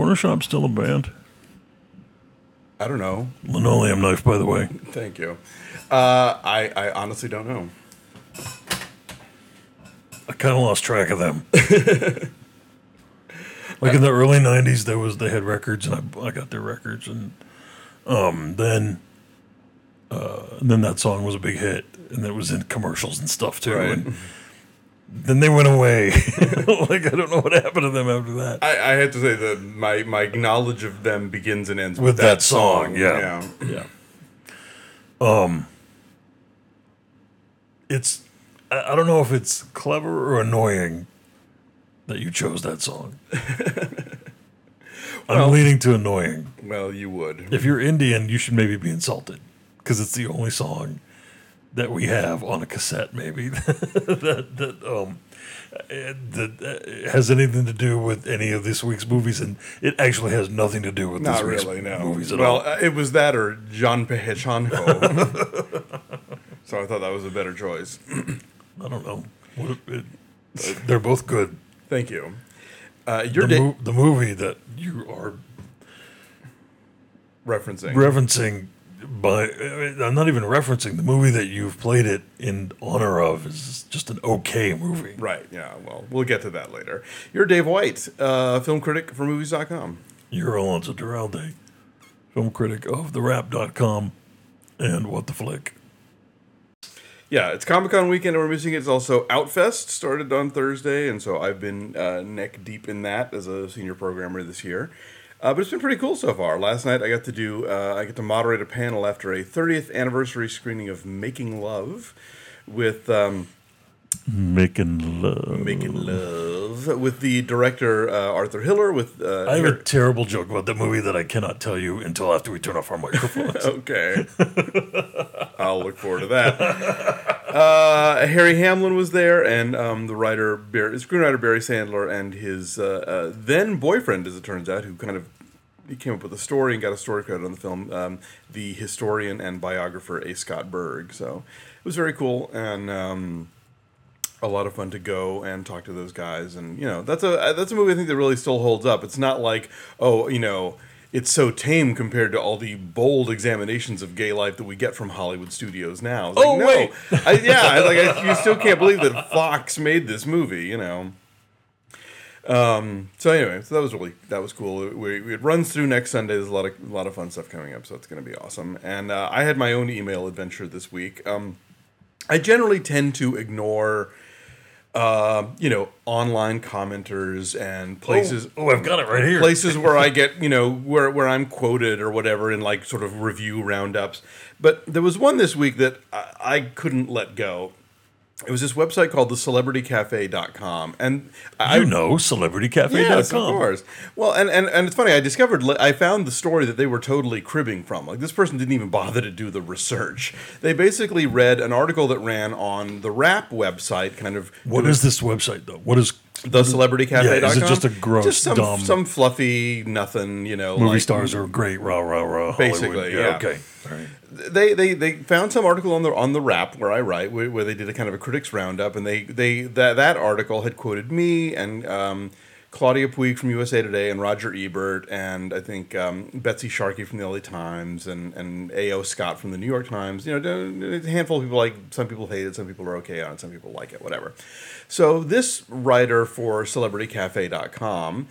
Corner Shop still a band? I don't know. Linoleum Knife, by the way. Thank you. I honestly don't know. I kind of lost track of them. Like in the early 90s, they had records, and I got their records, and then that song was a big hit, and it was in commercials and stuff too. Right. And then they went away. Like I don't know what happened to them after that. I have to say that my knowledge of them begins and ends With that song, Yeah. It's I don't know if it's clever or annoying that you chose that song. I'm leaning to annoying. Well, you would. If you're Indian, you should maybe be insulted because it's the only song that we have on a cassette, maybe that has anything to do with any of this week's movies, and it actually has nothing to do with this week's movies at all. Well, it was that or John Pehechanko. So I thought that was a better choice. I don't know. They're both good. Thank you. The movie that you are referencing I'm not even referencing the movie that you've played it in honor of is just an okay movie. Right, yeah, well, we'll get to that later. You're Dave White, film critic for Movies.com. You're Alonso Duralde, film critic of TheWrap.com and What the Flick. Yeah, it's Comic-Con weekend and we're missing it. It's also Outfest, started on Thursday, and so I've been neck deep in that as a senior programmer this year. But it's been pretty cool so far. Last night I got to moderate a panel after a 30th anniversary screening of Making Love with Making Love with the director Arthur Hiller. I have a terrible joke about the movie that I cannot tell you until after we turn off our microphones. Okay, I'll look forward to that. Harry Hamlin was there, and the screenwriter Barry Sandler and his then boyfriend, as it turns out, he came up with a story and got a story credit on the film, the historian and biographer A. Scott Berg. So it was very cool, and a lot of fun to go and talk to those guys. And that's a movie I think that really still holds up. It's not like it's so tame compared to all the bold examinations of gay life that we get from Hollywood studios now. Wait. You still can't believe that Fox made this movie, So anyway, that was cool. It runs through next Sunday. There's a lot of fun stuff coming up, so it's going to be awesome. And I had my own email adventure this week. I generally tend to ignore online commenters and places. Oh, I've got it right here. Places where I get, where I'm quoted or whatever in like sort of review roundups. But there was one this week that I couldn't let go. It was this website called thecelebritycafe.com. And celebritycafe.com. Yes, of course. Well, and it's funny, I found the story that they were totally cribbing from. Like, this person didn't even bother to do the research. They basically read an article that ran on the Wrap website, kind of... What is this website, though? What is... thecelebritycafe.com? Yeah, is it just a gross, dumb... some fluffy nothing, Movie stars are great, rah, rah, rah, basically, Hollywood. yeah. Okay, all right. They found some article on the Wrap where I write where they did a kind of a critics roundup, and that article had quoted me and Claudia Puig from USA Today and Roger Ebert and I think Betsy Sharkey from the LA Times and A.O. Scott from the New York Times. A handful of people some people hate it, some people are okay on it, some people like it, whatever. So this writer for celebritycafe.com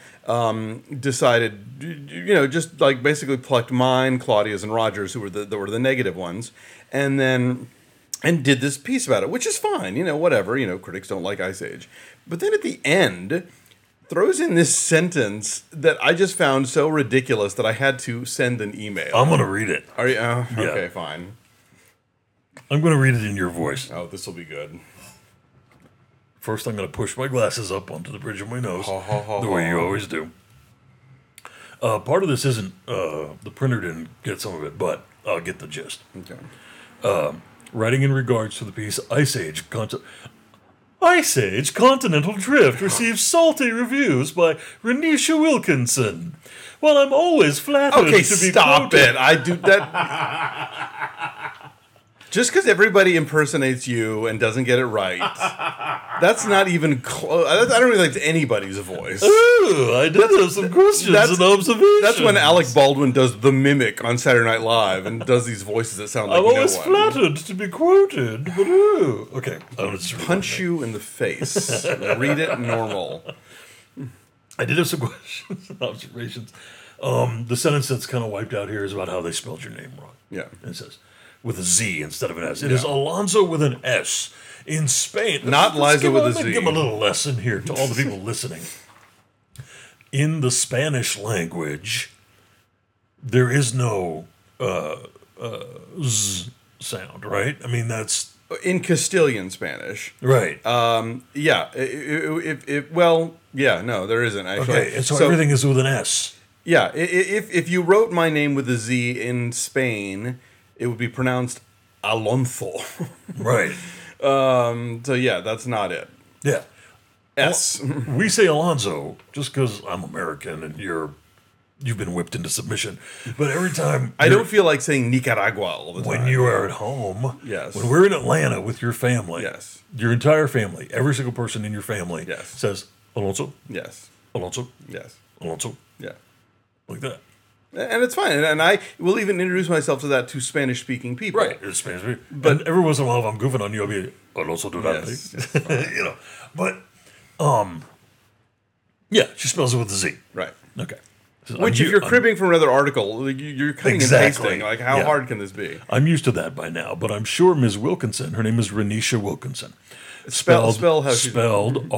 decided, just like basically plucked mine, Claudia's, and Rogers, who were the negative ones, and did this piece about it, which is fine, whatever. Critics don't like Ice Age, but then at the end throws in this sentence that I just found so ridiculous that I had to send an email. I'm going to read it. Are you? Yeah. Okay, fine. I'm going to read it in your voice. Oh, this will be good. First, I'm going to push my glasses up onto the bridge of my nose, the way you always do. Part of this isn't, the printer didn't get some of it, but I'll get the gist. Okay. Writing in regards to the piece, Ice Age Continental Drift receives salty reviews by Renisha Wilkinson. While I'm always flattered to be stop quoted. it. I do that. Just because everybody impersonates you and doesn't get it right, that's not even close. I don't really like anybody's voice. Ooh, I did have some questions and observations. That's when Alec Baldwin does the mimic on Saturday Night Live and does these voices that sound like I'm always no one. flattered to be quoted, but ooh. Okay. Punch you in the face. Read it normal. I did have some questions and observations. The sentence that's kind of wiped out here is about how they spelled your name wrong. Yeah. It says, with a Z instead of an S. It is Alonso with an S. In Spain. Not Liza with a Z. Give them a little lesson here to all the people listening. In the Spanish language, there is no Z sound, right? I mean, that's... In Castilian Spanish. Right. Yeah. No, there isn't, actually. Okay, and so everything is with an S. Yeah, if you wrote my name with a Z in Spain, it would be pronounced Alonso. Right. So yeah, that's not it. Yeah. S. We say Alonso just because I'm American and you've been whipped into submission. But every time I don't feel like saying Nicaragua all the time. when you are at home, Yes. when we're in Atlanta with your family, Yes. your entire family, every single person in your family Yes. says Alonso, Yes. Alonso, Yes. Alonso, Yeah. like that. And it's fine. And I will even introduce myself to that to Spanish-speaking people. Right. It's Spanish. But every once in a while, if I'm goofing on you, I'll be Alonso Durante. Yes. You know. But, yeah, she spells it with a Z. Right. Okay. So Which, if you're cribbing from another article, you're cutting and pasting. Like, how hard can this be? I'm used to that by now, but I'm sure Ms. Wilkinson, her name is Renisha Wilkinson. Spell how she's spelled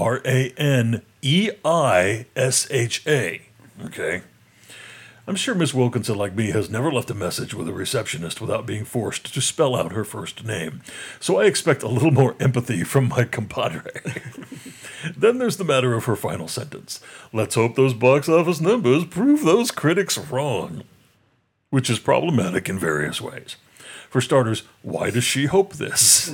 Raneisha. Okay. I'm sure Miss Wilkinson, like me, has never left a message with a receptionist without being forced to spell out her first name. So I expect a little more empathy from my compadre. Then there's the matter of her final sentence. Let's hope those box office numbers prove those critics wrong. Which is problematic in various ways. For starters, why does she hope this?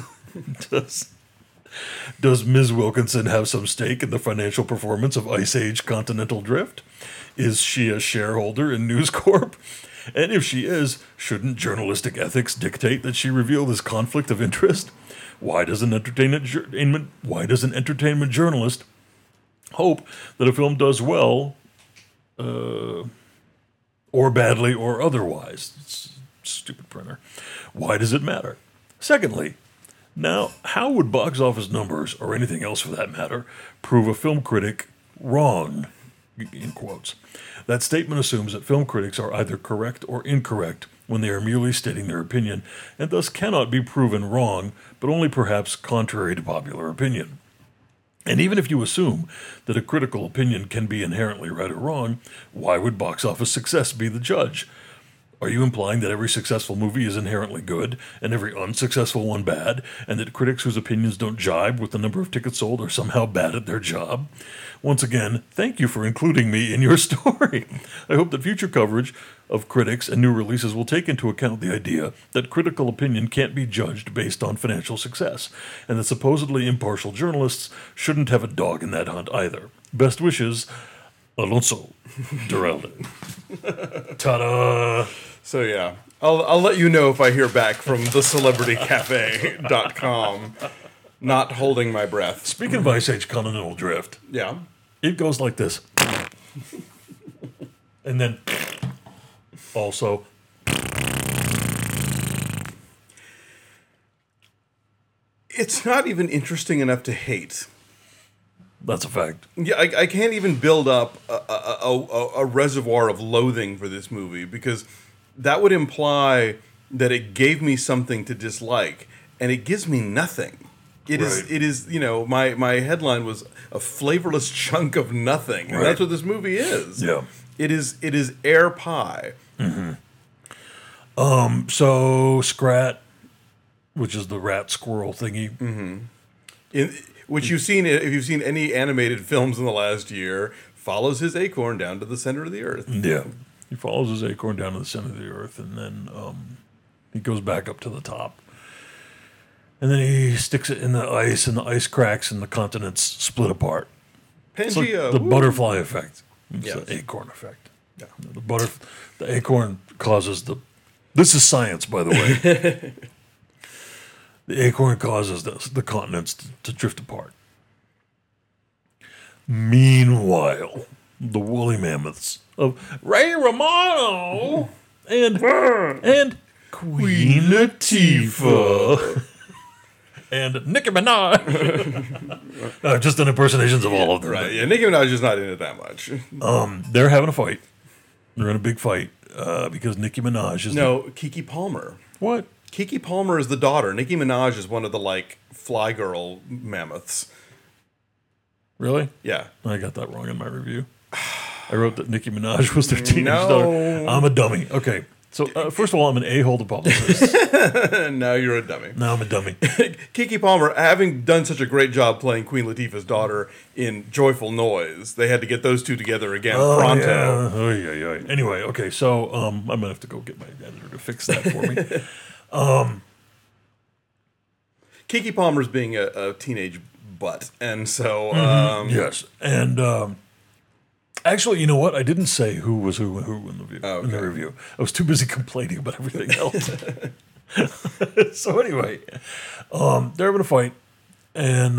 Does Ms. Wilkinson have some stake in the financial performance of Ice Age Continental Drift? Is she a shareholder in News Corp? And if she is, shouldn't journalistic ethics dictate that she reveal this conflict of interest? Why does an entertainment journalist hope that a film does well, or badly, or otherwise? It's stupid printer. Why does it matter? Secondly, now, how would box office numbers, or anything else for that matter, prove a film critic wrong? In quotes. That statement assumes that film critics are either correct or incorrect when they are merely stating their opinion, and thus cannot be proven wrong, but only perhaps contrary to popular opinion. And even if you assume that a critical opinion can be inherently right or wrong, why would box office success be the judge? Are you implying that every successful movie is inherently good and every unsuccessful one bad, and that critics whose opinions don't jibe with the number of tickets sold are somehow bad at their job? Once again, thank you for including me in your story. I hope that future coverage of critics and new releases will take into account the idea that critical opinion can't be judged based on financial success, and that supposedly impartial journalists shouldn't have a dog in that hunt either. Best wishes, Alonso Duralde. Ta-da! So yeah, I'll let you know if I hear back from thecelebritycafe.com. Not holding my breath. Speaking of Ice Age Continental Drift, yeah, it goes like this. And then also. It's not even interesting enough to hate. That's a fact. Yeah, I can't even build up a reservoir of loathing for this movie, because that would imply that it gave me something to dislike, and it gives me nothing. It is, you know, my headline was a flavorless chunk of nothing. And that's what this movie is. Yeah. It is air pie. Mm-hmm. So Scrat, which is the rat squirrel thingy. Mm-hmm. Which you've seen, if you've seen any animated films in the last year, follows his acorn down to the center of the earth. Yeah. He follows his acorn down to the center of the earth, and then he goes back up to the top. And then he sticks it in the ice, and the ice cracks, and the continents split apart. Pangea. It's like the butterfly effect. It's Yes. the acorn effect. Yeah. The acorn causes the... This is science, by the way. The acorn causes the continents to drift apart. Meanwhile, the woolly mammoths of Ray Romano and Queen Latifah and Nicki Minaj. Just an impersonations of all of them. Right. Yeah, Nicki Minaj is not in it that much. They're having a fight. They're in a big fight because Nicki Minaj is Keke Palmer. What? Keke Palmer is the daughter. Nicki Minaj is one of the fly girl mammoths. Really? Yeah. I got that wrong in my review. I wrote that Nicki Minaj was their teenage daughter. I'm a dummy. Okay. So, first of all, I'm an a-hole to publicists. Now you're a dummy. Now I'm a dummy. Keke Palmer, having done such a great job playing Queen Latifah's daughter in Joyful Noise, they had to get those two together again pronto. Yeah. Anyway, okay, so I'm going to have to go get my editor to fix that for me. Keke Palmer's being a teenage butt, and so... yes, and... actually, you know what? I didn't say who was who in the review. I was too busy complaining about everything else. So anyway, they're having a fight, and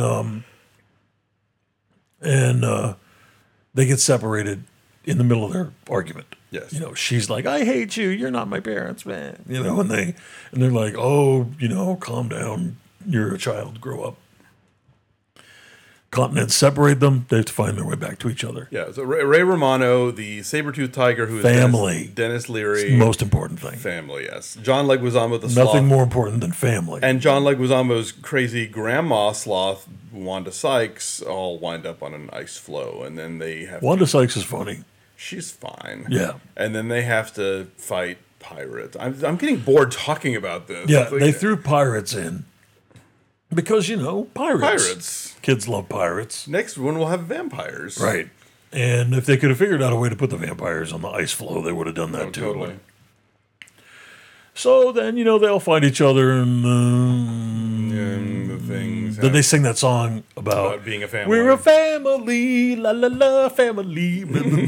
they get separated in the middle of their argument. Yes. You know, she's like, "I hate you. You're not my parents, man." You know, and they're like, "Oh, you know, calm down. You're a child. Grow up." Continents separate them. They have to find their way back to each other. Yeah, so Ray Romano, the saber-toothed tiger, who is family. Dennis Leary. It's the most important thing. Family, yes. John Leguizamo, the sloth. Nothing more important than family. And John Leguizamo's crazy grandma sloth, Wanda Sykes, all wind up on an ice floe, and then they have Wanda Sykes is funny. She's fine. Yeah. And then they have to fight pirates. I'm getting bored talking about this. Yeah, they threw pirates in. Because, you know, pirates. Pirates. Kids love pirates. Next one will have vampires. Right. And if they could have figured out a way to put the vampires on the ice floe, they would have done that too. Totally. So then, you know, they'll find each other and the things. Then they sing that song about being a family. We're a family, la la la, family.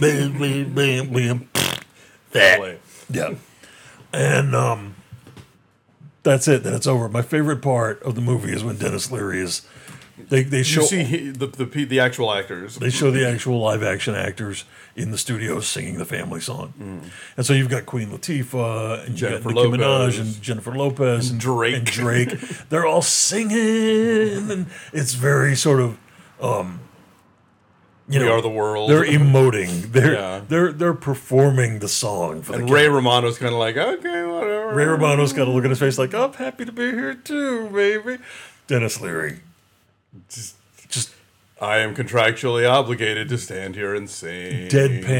That. Yeah. And that's it. Then it's over. My favorite part of the movie is when Dennis Leary is. They show. You see the actual actors. They show the actual live action actors in the studios singing the family song, and so you've got Queen Latifah and Jennifer Nicki Lopez. Minaj and Jennifer Lopez and Drake. They're all singing, and it's very sort of. We are the world. They're emoting. They're performing the song for and Ray Romano's kind of like, okay, whatever. Ray Romano's got a look at his face like, I'm happy to be here too, baby. Dennis Leary, just I am contractually obligated to stand here and sing.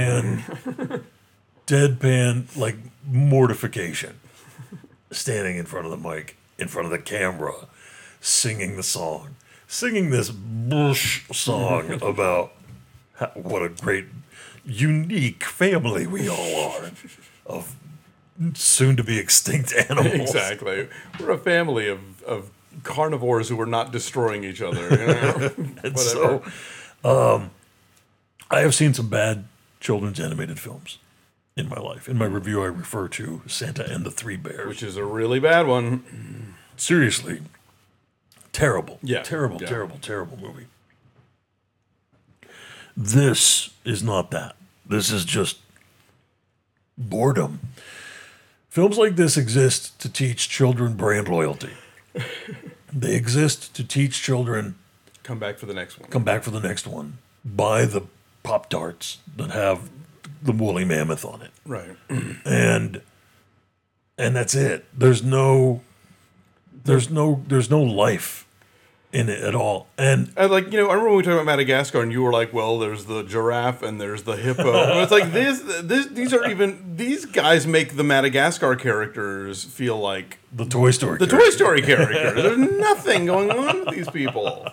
Deadpan, like mortification, standing in front of the mic, in front of the camera, singing the song, singing this bush song about. What a great, unique family we all are of soon-to-be extinct animals. Exactly. We're a family of carnivores who are not destroying each other. You know? And so, I have seen some bad children's animated films in my life. In my review, I refer to Santa and the Three Bears. Which is a really bad one. Seriously. Terrible. Yeah. Terrible movie. This is not that. This is just boredom. Films like this exist to teach children brand loyalty. They exist to teach children... Come back for the next one. Come back for the next one. Buy the Pop-Tarts that have the woolly mammoth on it. Right. And that's it. There's no life in it at all. And I remember when we talked about Madagascar and you were like, well, there's the giraffe and there's the hippo. And it's like these guys make the Madagascar characters feel like the Toy Story characters. There's nothing going on with these people.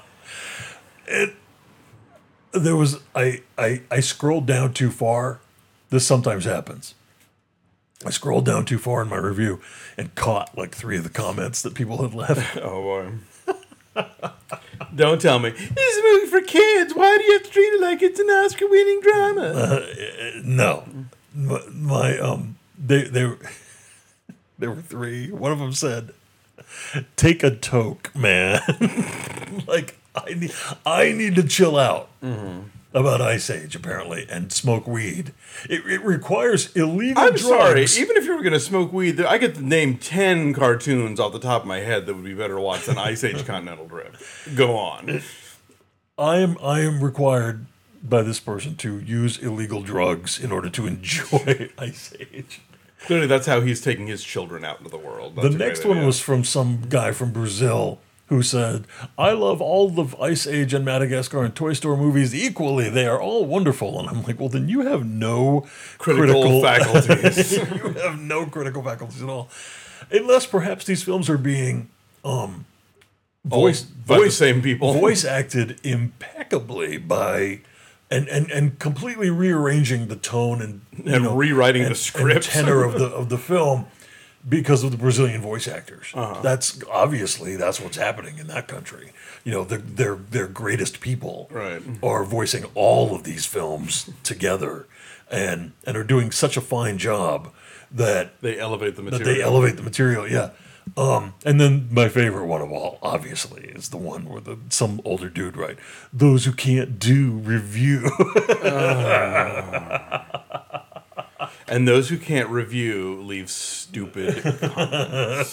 I scrolled down too far. This sometimes happens. I scrolled down too far in my review and caught like 3 of the comments that people had left. Oh boy. Don't tell me. This is a movie for kids. Why do you have to treat it like it's an Oscar-winning drama? No. There were 3. One of them said, take a toke, man. Like, I need to chill out about Ice Age, apparently, and smoke weed. It requires illegal I'm drugs. sorry. Even if you were going to smoke weed, I get to name 10 cartoons off the top of my head that would be better to watch than Ice Age Continental Drift. Go on. I am required by this person to use illegal drugs in order to enjoy Ice Age. Clearly, that's how he's taking his children out into the world. That's The next one was from some guy from Brazil who said, I love all of Ice Age and Madagascar and Toy Story movies equally. They are all wonderful. And I'm like, well, then you have no critical faculties. You have no critical faculties at all. Unless perhaps these films are being voice acted impeccably by and completely rearranging the tone and rewriting the script and tenor of the film because of the Brazilian voice actors. That's what's happening in that country. Their greatest people are voicing all of these films together and are doing such a fine job that they elevate the material. Yeah. And then my favorite one of all, obviously, is the one where some older dude write, "Those who can't do review." And those who can't review leave stupid comments.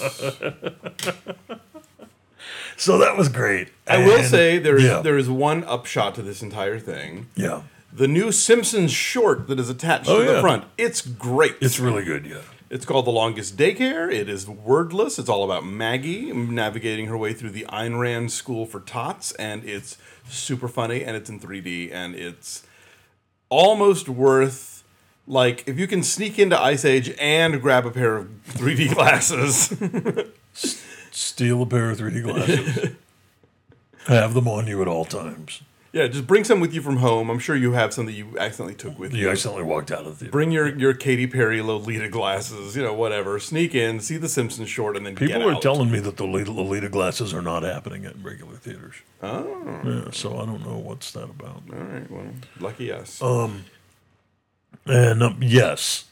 So that was great. I will say there is one upshot to this entire thing. Yeah. The new Simpsons short that is attached to the front. It's great. It's really good, yeah. It's called The Longest Daycare. It is wordless. It's all about Maggie navigating her way through the Ayn Rand School for Tots, and it's super funny, and it's in 3D, and it's almost worth, like, if you can sneak into Ice Age and grab a pair of 3D glasses. Steal a pair of 3D glasses. Have them on you at all times. Yeah, just bring some with you from home. I'm sure you have some that you accidentally took with you. You accidentally walked out of the theater. Bring your Katy Perry Lolita glasses, whatever. Sneak in, see the Simpsons short, and then get out. People are telling me that the Lolita glasses are not happening at regular theaters. Oh. Yeah, so I don't know what's that about. All right, well, lucky us. And yes.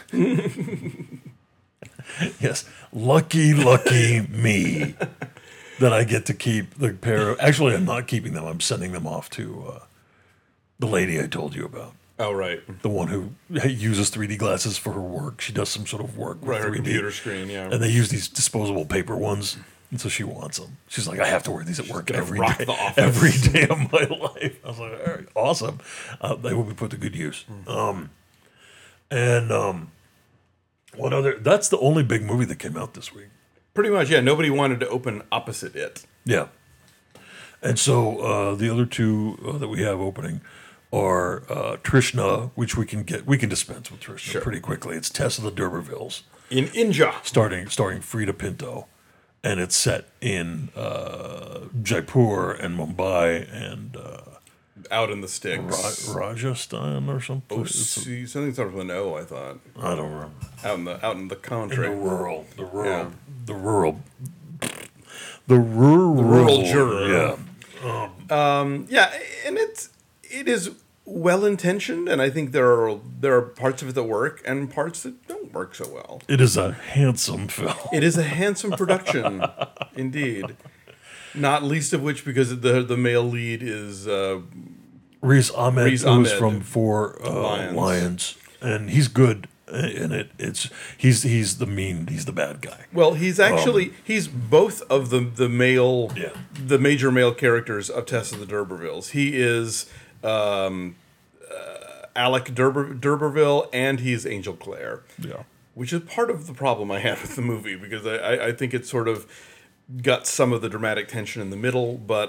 Yes, lucky me. That I get to keep the pair of... Actually, I'm not keeping them. I'm sending them off to the lady I told you about. Oh, right. The one who uses 3D glasses for her work. She does some sort of work with 3D. Her computer screen, yeah. And they use these disposable paper ones. And so she wants them. She's like, I have to wear these at work every day of my life. I was like, all right, awesome. They will be put to good use. What other... That's the only big movie that came out this week. Pretty much, yeah. Nobody wanted to open opposite it. Yeah. And so the other two that we have opening are Trishna, which we can dispense with Trishna pretty quickly. It's Tess of the D'Urbervilles. In India. Starring Frida Pinto. And it's set in Jaipur and Mumbai and... out in the sticks. Rajasthan or something. Oh, something starts with an O, I thought. I don't remember. Out in the country. In the rural juror. Yeah. And it is well intentioned, and I think there are parts of it that work and parts that don't work so well. It is a handsome film. It is a handsome production, indeed. Not least of which because the male lead is Riz Ahmed, who was from Four Lions, and he's good in it. He's the bad guy. Well, he's both of the major male characters of Tess of the D'Urbervilles. He is Alec D'Urberville, and he's Angel Clare. Yeah, which is part of the problem I had with the movie because I think it sort of got some of the dramatic tension in the middle, but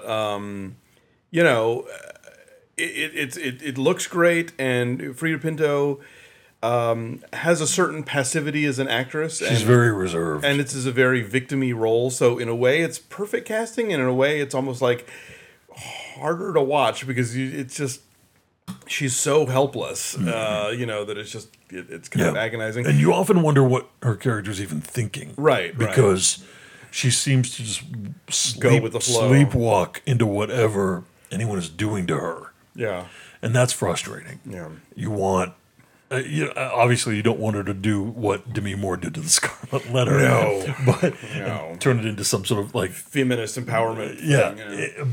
it looks great, and Frida Pinto has a certain passivity as an actress. She's very reserved, and it's a very victim-y role. So in a way, it's perfect casting, and in a way, it's almost like harder to watch because it's just she's so helpless. That it's kind of agonizing, and you often wonder what her character's even thinking, right? Because she seems to just go with the flow, sleepwalk into whatever anyone is doing to her. Yeah. And that's frustrating. Yeah. You want Obviously you don't want her to do what Demi Moore did to the Scarlet Letter. No. But No. turn it into some sort of like Feminist empowerment yeah. thing.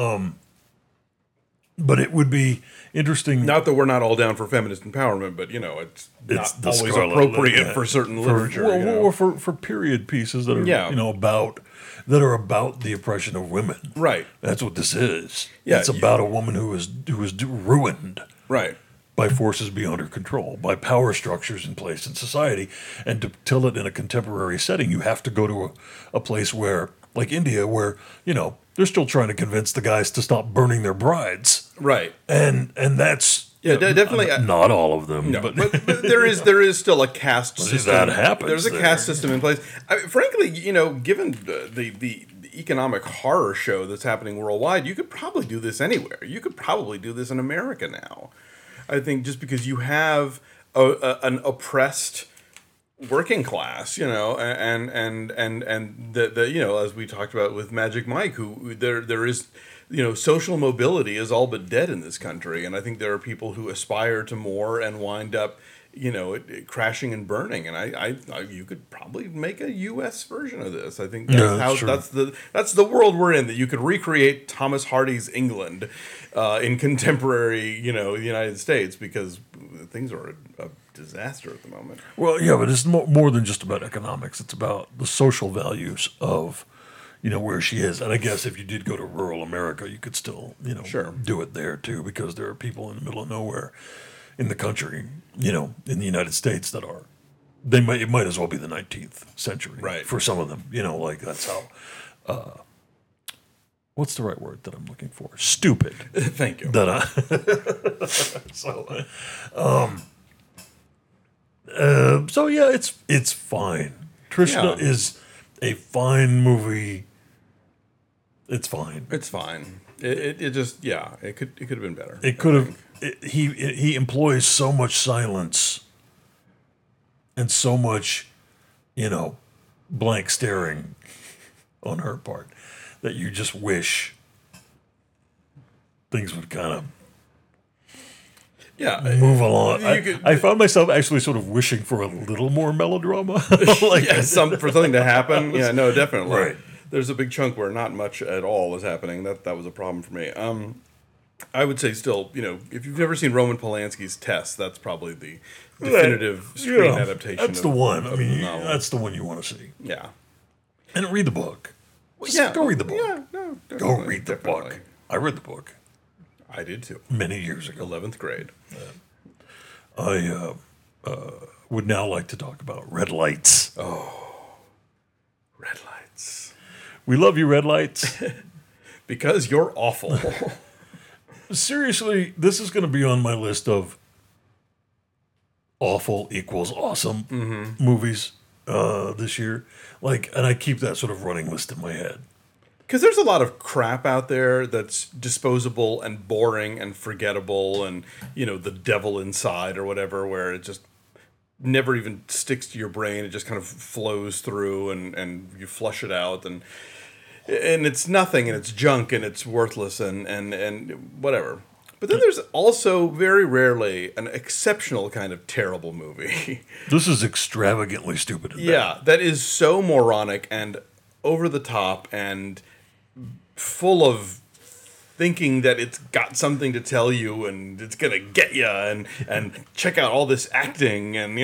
But it would be interesting. Not that we're not all down for feminist empowerment, but it's not the always Scarlet appropriate Letter, for certain literature. Or for period pieces that are about the oppression of women. Right. That's what this is. Yeah, It's about a woman who is ruined. Right. By forces beyond her control, by power structures in place in society. And to tell it in a contemporary setting, you have to go to a place where, like India, where, they're still trying to convince the guys to stop burning their brides. Right. And that's... definitely. Not all of them. No, but there is still a caste system. That happens. There's a caste system in place. Frankly, given the economic horror show that's happening worldwide, you could probably do this anywhere. You could probably do this in America now. I think just because you have an oppressed working class, and the as we talked about with Magic Mike, who there is, social mobility is all but dead in this country, and I think there are people who aspire to more and wind up, crashing and burning, and you could probably make a U.S. version of this. I think that's that's the world we're in, that you could recreate Thomas Hardy's England in contemporary, the United States, because things are a disaster at the moment. Well, yeah, but it's more than just about economics. It's about the social values of, where she is. And I guess if you did go to rural America, you could still, sure, do it there too, because there are people in the middle of nowhere in the country, in the United States that are, it might as well be the 19th century, right? For some of them, like that's how. What's the right word that I'm looking for? Stupid. Thank you. So yeah, it's fine. Trishna is a fine movie. It's fine. It's fine. It just it could have been better. It could have. He employs so much silence and so much, blank staring on her part that you just wish things would kind of move along. I found myself actually sort of wishing for a little more melodrama, for something to happen. Yeah, no, definitely. Right. There's a big chunk where not much at all is happening. That was a problem for me. I would say still, if you've never seen Roman Polanski's Test, that's probably the definitive screen adaptation. That's the one. I mean, that's the one you want to see. Yeah. And read the book. Go read the book. Yeah, no, go read the book. I read the book. I did too. Many years ago. 11th grade. I would now like to talk about Red Lights. Oh, Red Lights. We love you, Red Lights. Because you're awful. Seriously, this is going to be on my list of awful equals awesome movies this year. And I keep that sort of running list in my head. Because there's a lot of crap out there that's disposable and boring and forgettable, and, the devil inside or whatever, where it just never even sticks to your brain. It just kind of flows through and you flush it out, and it's nothing, and it's junk, and it's worthless, and whatever. But then there's also very rarely an exceptional kind of terrible movie. This is extravagantly stupid. Yeah, that is so moronic and over the top and full of thinking that it's got something to tell you and it's gonna get you, and check out all this acting, and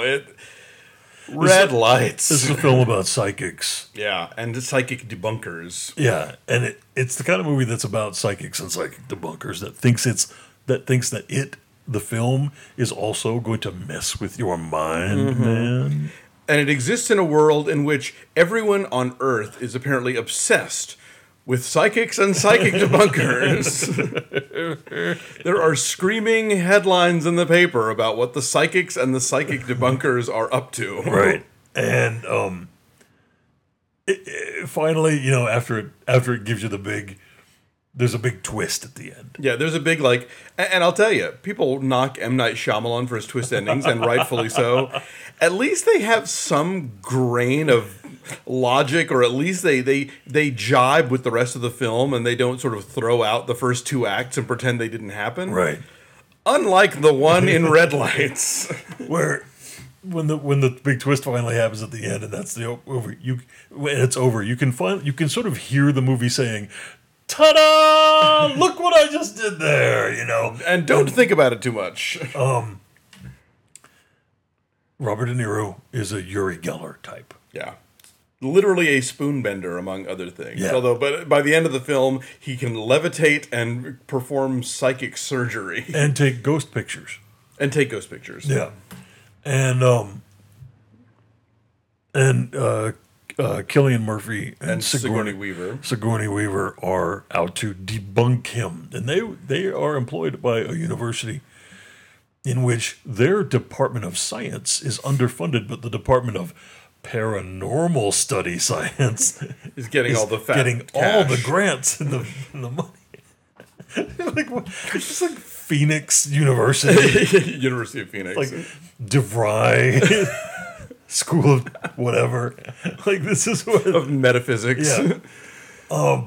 Red Lights. This is a film about psychics. Yeah, and psychic debunkers. Yeah, and it's the kind of movie that's about psychics and psychic debunkers that thinks that the film is also going to mess with your mind, man. And it exists in a world in which everyone on Earth is apparently obsessed with psychics and psychic debunkers. There are screaming headlines in the paper about what the psychics and the psychic debunkers are up to. Right. And finally, after it gives you there's a big twist at the end. Yeah, there's a big, and I'll tell you, people knock M. Night Shyamalan for his twist endings, and rightfully so. At least they have some grain of logic, or at least they jibe with the rest of the film, and they don't sort of throw out the first two acts and pretend they didn't happen. Right. Unlike the one in Red Lights. Where when the big twist finally happens at the end, and that's the over, when it's over, you can sort of hear the movie saying, "Ta-da! Look what I just did there," And don't think about it too much. Robert De Niro is a Uri Geller type. Yeah. Literally a spoonbender, among other things. Yeah. But by the end of the film, he can levitate and perform psychic surgery. And take ghost pictures. Yeah. And Cillian Murphy and Sigourney Weaver. Sigourney Weaver are out to debunk him. And they are employed by a university in which their Department of Science is underfunded, but the Department of Paranormal Study Science is getting all the all the grants and the money. It's just like Phoenix University. University of Phoenix. Like DeVry School of whatever. Like this is what of metaphysics. Yeah.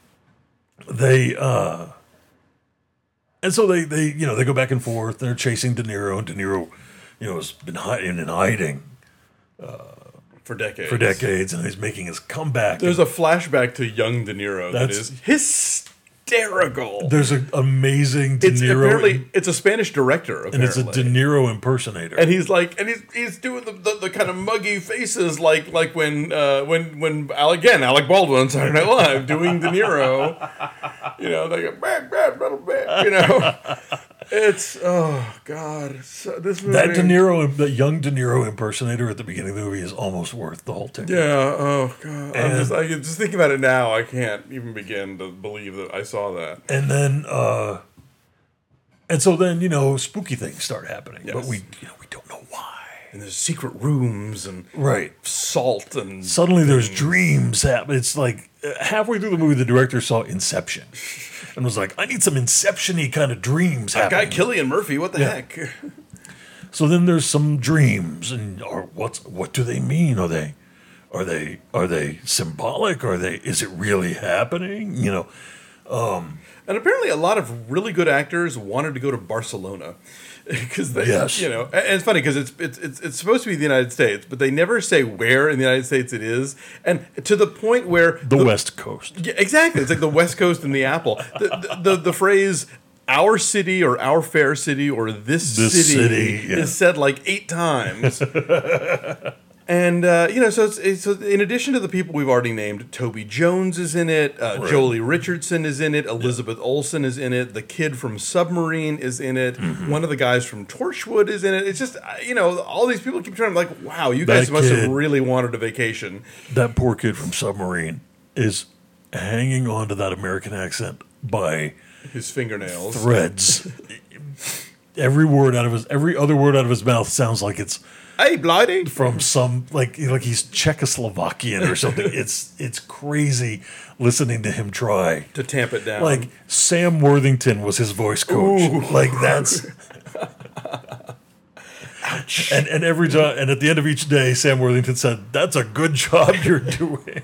And so they go back and forth. They're chasing De Niro, and De Niro, has been hiding for decades, and he's making his comeback. There's a flashback to young De Niro that is hysterical. There's an amazing De Niro. Apparently, it's a Spanish director, apparently. And it's a De Niro impersonator. And he's he's doing the kind of muggy faces like when Alec Baldwin on Saturday Night Live doing De Niro. They go little bit. It's God. So this movie, that young De Niro impersonator at the beginning of the movie is almost worth the whole ticket. Yeah. Oh God. I'm just thinking about it now. I can't even begin to believe that I saw that. And then, spooky things start happening, but we don't know why. And there's secret rooms and salt and suddenly there's dreams happen. It's like halfway through the movie, the director saw Inception and was like, "I need some Inception-y kind of dreams happening." Guy Cillian Murphy, what the heck? So then there's some dreams, and what do they mean? Are they symbolic? Is it really happening? And apparently a lot of really good actors wanted to go to Barcelona. Because and it's funny because it's supposed to be the United States, but they never say where in the United States it is, and to the point where the West Coast. Yeah, exactly. It's like the West Coast and the Apple. The phrase "our city" or "our fair city" or "this city" is said like 8 times. And, so in addition to the people we've already named, Toby Jones is in it, Jolie Richardson is in it, Elizabeth Olsen is in it, the kid from Submarine is in it, one of the guys from Torchwood is in it. It's just, all these people keep trying to like, wow, you guys must have really wanted a vacation. That poor kid from Submarine is hanging on to that American accent by his fingernails. Threads. Every other word out of his mouth sounds like it's "Hey, Blighty," from some like he's Czechoslovakian or something. It's crazy listening to him try to tamp it down. Like Sam Worthington was his voice coach. Ooh. Like that's ouch. And every time, and at the end of each day, Sam Worthington said, "That's a good job you're doing."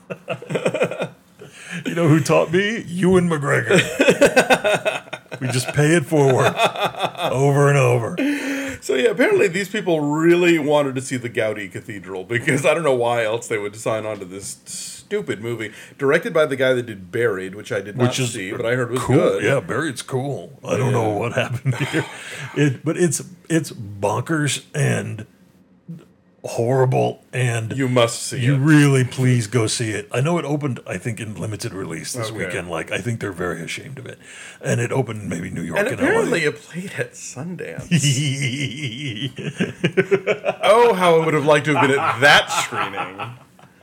You know who taught me? Ewan McGregor. We just pay it forward over and over. So yeah, apparently these people really wanted to see the Gaudi Cathedral because I don't know why else they would sign on to this stupid movie directed by the guy that did Buried, which I did not see, but I heard was cool. Good. Yeah, Buried's cool. I don't know what happened here, but it's bonkers and horrible, and you must see it. You really please go see it. I know it opened, I think, in limited release this weekend. Like, I think they're very ashamed of it. And it opened maybe New York and apparently LA. It played at Sundance. Oh, how I would have liked to have been at that screening.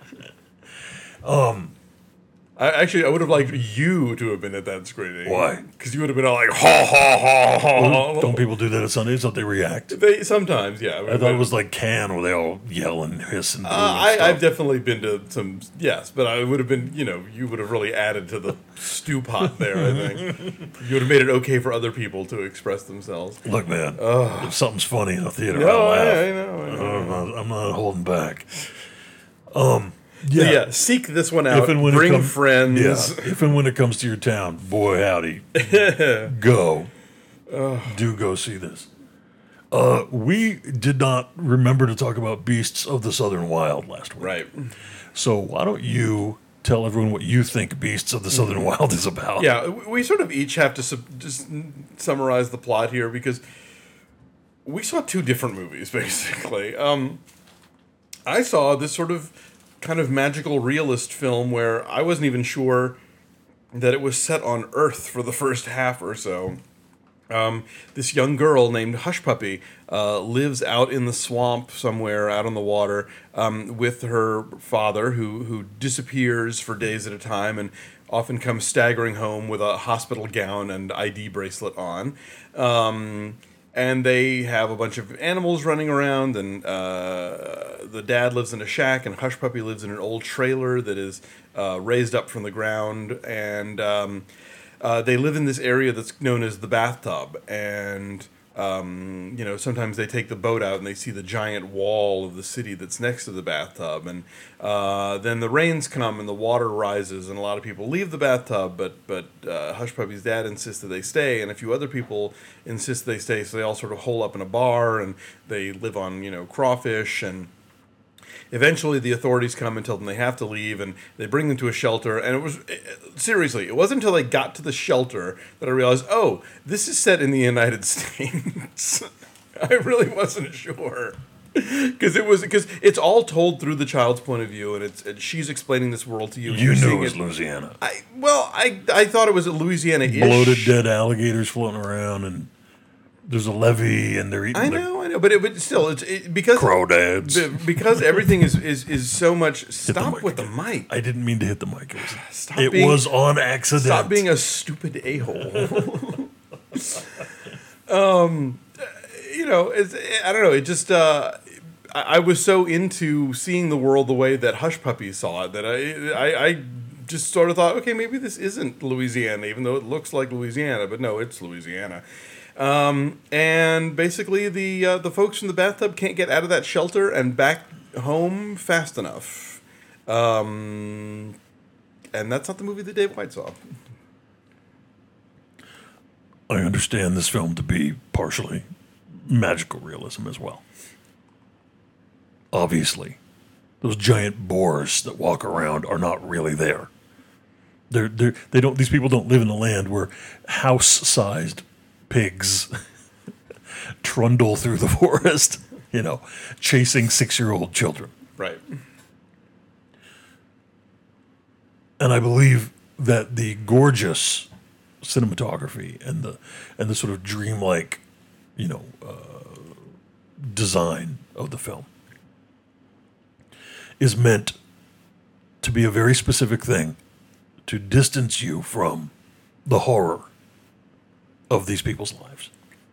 I would have liked you to have been at that screening. Why? Because you would have been all like, ha, ha, ha, ha. Well, don't people do that at Sundays? Don't they react? Sometimes, yeah. I thought it was like Cannes where they all yell and hiss and I've definitely been to some, yes, but I would have been, you would have really added to the stew pot there, I think. You would have made it okay for other people to express themselves. Look, man, if something's funny in a theater, I'll laugh. I know. I'm not holding back. Yeah, seek this one out. Bring friends. Yeah, if and when it comes to your town, boy howdy, go. do go see this. We did not remember to talk about Beasts of the Southern Wild last week. Right. So why don't you tell everyone what you think Beasts of the Southern Wild is about? Yeah, we sort of each have to just summarize the plot here because we saw two different movies, basically. I saw this sort of kind of magical realist film where I wasn't even sure that it was set on Earth for the first half or so. This young girl named Hushpuppi lives out in the swamp somewhere out on the water with her father, who disappears for days at a time and often comes staggering home with a hospital gown and ID bracelet on. And they have a bunch of animals running around, and the dad lives in a shack, and Hushpuppi lives in an old trailer that is raised up from the ground, and they live in this area that's known as the bathtub, and sometimes they take the boat out and they see the giant wall of the city that's next to the bathtub, and then the rains come and the water rises, and a lot of people leave the bathtub, but Hushpuppi's dad insists that they stay, and a few other people insist they stay, so they all sort of hole up in a bar, and they live on crawfish, and eventually the authorities come and tell them they have to leave, and they bring them to a shelter. And it wasn't until they got to the shelter that I realized, oh, this is set in the United States. I really wasn't sure. Because it's all told through the child's point of view, and she's explaining this world to you. You knew it was Louisiana. I thought it was Louisiana-ish. Bloated dead alligators floating around, and there's a levee, and they're eating. I know, but still, it's because crawdads. Because everything is so much. Stop with the mic. I didn't mean to hit the mic. It was on accident. Stop being a stupid a-hole. I don't know. It just I was so into seeing the world the way that Hushpuppi saw it that I just sort of thought, okay, maybe this isn't Louisiana, even though it looks like Louisiana, but no, it's Louisiana. And basically the folks from the bathtub can't get out of that shelter and back home fast enough. And that's not the movie that Dave White saw. I understand this film to be partially magical realism as well. Obviously, those giant boars that walk around are not really there. These people don't live in a land where house-sized pigs trundle through the forest, chasing 6-year-old children. Right. And I believe that the gorgeous cinematography and the sort of dreamlike, design of the film is meant to be a very specific thing to distance you from the horror of these people's lives.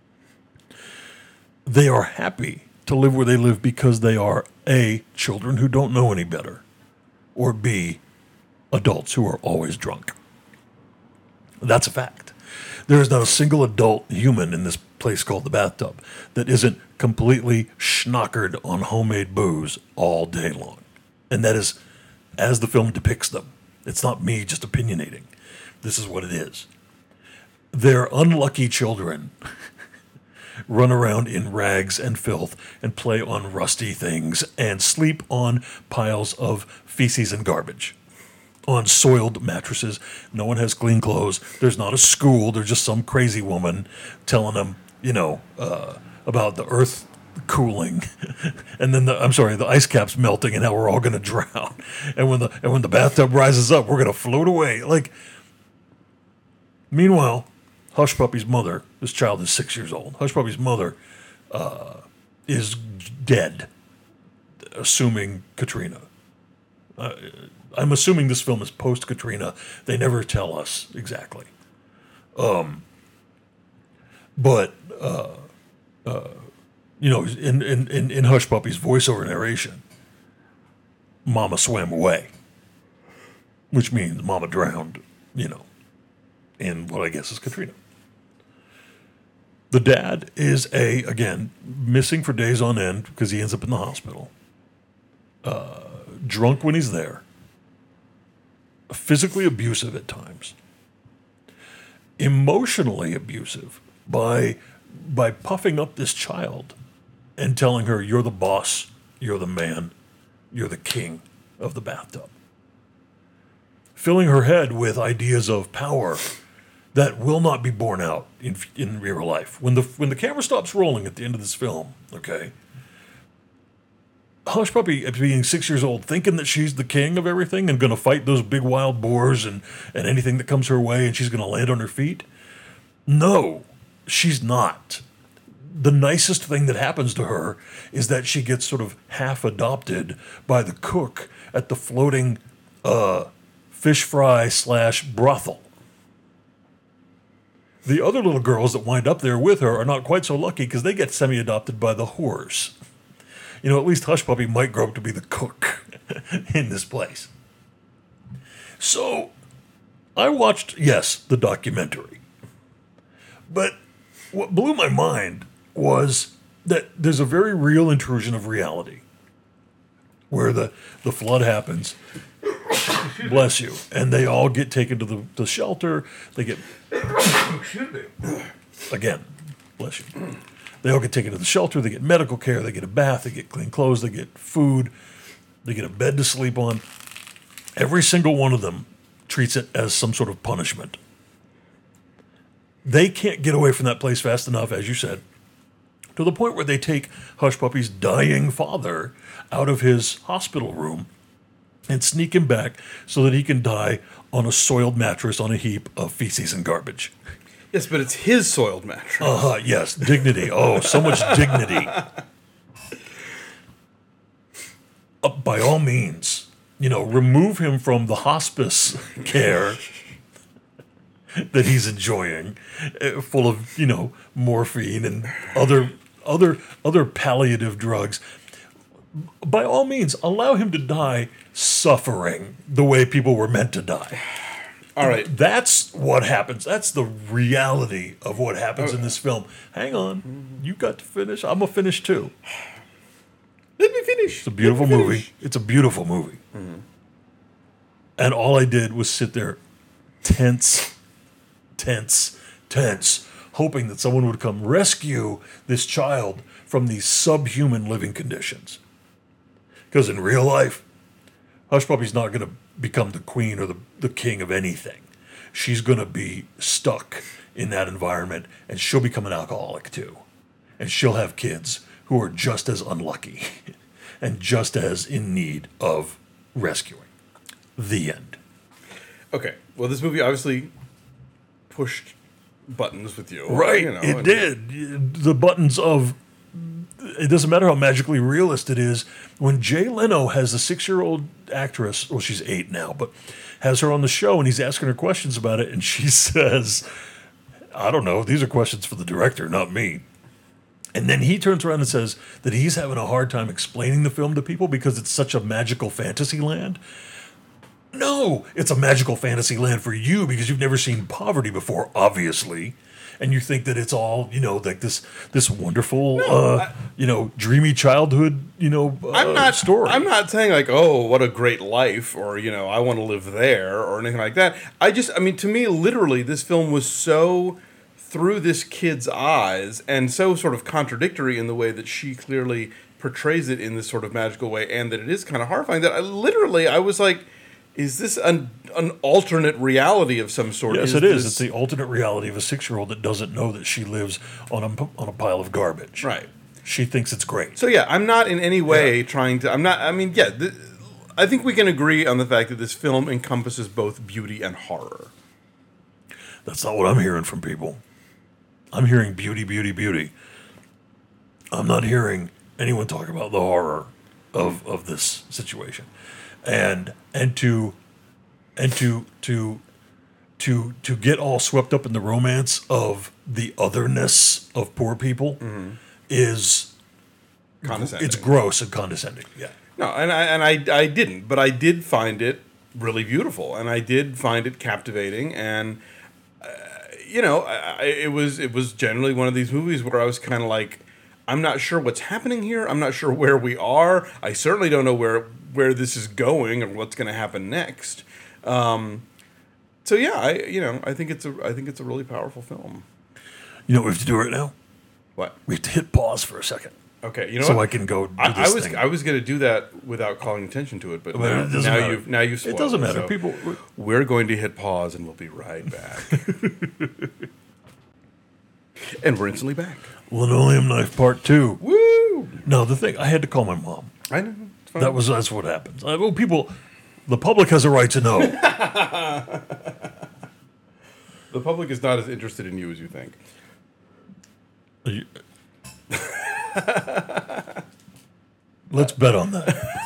They are happy to live where they live because they are A, children who don't know any better, or B, adults who are always drunk. That's a fact. There is not a single adult human in this place called the bathtub that isn't completely schnockered on homemade booze all day long. And that is as the film depicts them. It's not me just opinionating. This is what it is. Their unlucky children run around in rags and filth and play on rusty things and sleep on piles of feces and garbage, on soiled mattresses. No one has clean clothes. There's not a school. There's just some crazy woman telling them, about the earth cooling, and then the ice caps melting, and how we're all going to drown. And when the bathtub rises up, we're going to float away. Meanwhile, Hushpuppi's mother, this child is 6 years old. Hushpuppi's mother is dead, assuming Katrina. I'm assuming this film is post-Katrina. They never tell us exactly. But in Hushpuppi's voiceover narration, Mama swam away, which means Mama drowned, in what I guess is Katrina. The dad is again, missing for days on end because he ends up in the hospital. Drunk when he's there. Physically abusive at times. Emotionally abusive by puffing up this child and telling her, you're the boss, you're the man, you're the king of the bathtub. Filling her head with ideas of power that will not be borne out in real life. When the camera stops rolling at the end of this film, okay, Hush Puppy, being 6 years old, thinking that she's the king of everything and going to fight those big wild boars and anything that comes her way, and she's going to land on her feet. No, she's not. The nicest thing that happens to her is that she gets sort of half adopted by the cook at the floating fish fry / brothel. The other little girls that wind up there with her are not quite so lucky because they get semi-adopted by the whores. You know, at least Hush Puppy might grow up to be the cook in this place. So, I watched, yes, the documentary. But what blew my mind was that there's a very real intrusion of reality where the flood happens. Bless you. And they all get taken to the shelter. They get... Excuse me. Again, bless you. They all get taken to the shelter. They get medical care. They get a bath. They get clean clothes. They get food. They get a bed to sleep on. Every single one of them treats it as some sort of punishment. They can't get away from that place fast enough, as you said, to the point where they take Hush Puppy's dying father out of his hospital room and sneak him back so that he can die on a soiled mattress on a heap of feces and garbage. Yes, but it's his soiled mattress. Yes, dignity. Oh, so much dignity. By all means, remove him from the hospice care that he's enjoying, full of, morphine and other palliative drugs. By all means, allow him to die suffering the way people were meant to die. All right. That's what happens. That's the reality of what happens in this film. Hang on. You got to finish. I'm going to finish too. Let me finish. It's a beautiful movie. It's a beautiful movie. Mm-hmm. And all I did was sit there tense, hoping that someone would come rescue this child from these subhuman living conditions. Because in real life, Hush Puppy's not going to become the queen or the king of anything. She's going to be stuck in that environment, and she'll become an alcoholic too. And she'll have kids who are just as unlucky and just as in need of rescuing. The end. Okay. Well, this movie obviously pushed buttons with you. Right. It did. The buttons of... It doesn't matter how magically realist it is. When Jay Leno has a 6-year-old actress, well, she's 8 now, but has her on the show, and he's asking her questions about it, and she says, I don't know, these are questions for the director, not me. And then he turns around and says that he's having a hard time explaining the film to people because it's such a magical fantasy land. No, it's a magical fantasy land for you because you've never seen poverty before, obviously. And you think that it's all, like this wonderful, dreamy childhood, story. I'm not saying like, oh, what a great life, or, I want to live there, or anything like that. To me, literally, this film was so through this kid's eyes and so sort of contradictory in the way that she clearly portrays it in this sort of magical way, and that it is kind of horrifying, that I was like, is this an alternate reality of some sort? Yes, it is. It's the alternate reality of a 6-year-old that doesn't know that she lives on a pile of garbage. Right. She thinks it's great. So, I'm not in any way trying to... I think we can agree on the fact that this film encompasses both beauty and horror. That's not what I'm hearing from people. I'm hearing beauty, beauty, beauty. I'm not hearing anyone talk about the horror of this situation. And to get all swept up in the romance of the otherness of poor people is condescending. It's gross and condescending. Yeah. No, and I didn't, but I did find it really beautiful, and I did find it captivating, and it was generally one of these movies where I was kind of like, I'm not sure what's happening here. I'm not sure where we are. I certainly don't know where this is going or what's going to happen next. I think it's a really powerful film. You know what we have to do right now? What? We have to hit pause for a second. Okay, you know so what? I can go do this thing. I was going to do that without calling attention to it, but now you've spoiled it doesn't matter. So People, we're going to hit pause, and we'll be right back. And we're instantly back. Linoleum Knife Part 2. Woo! No, the thing, I had to call my mom. I know. It's fine. That's what happens. Well, people, the public has a right to know. The public is not as interested in you as you think. Let's bet on that.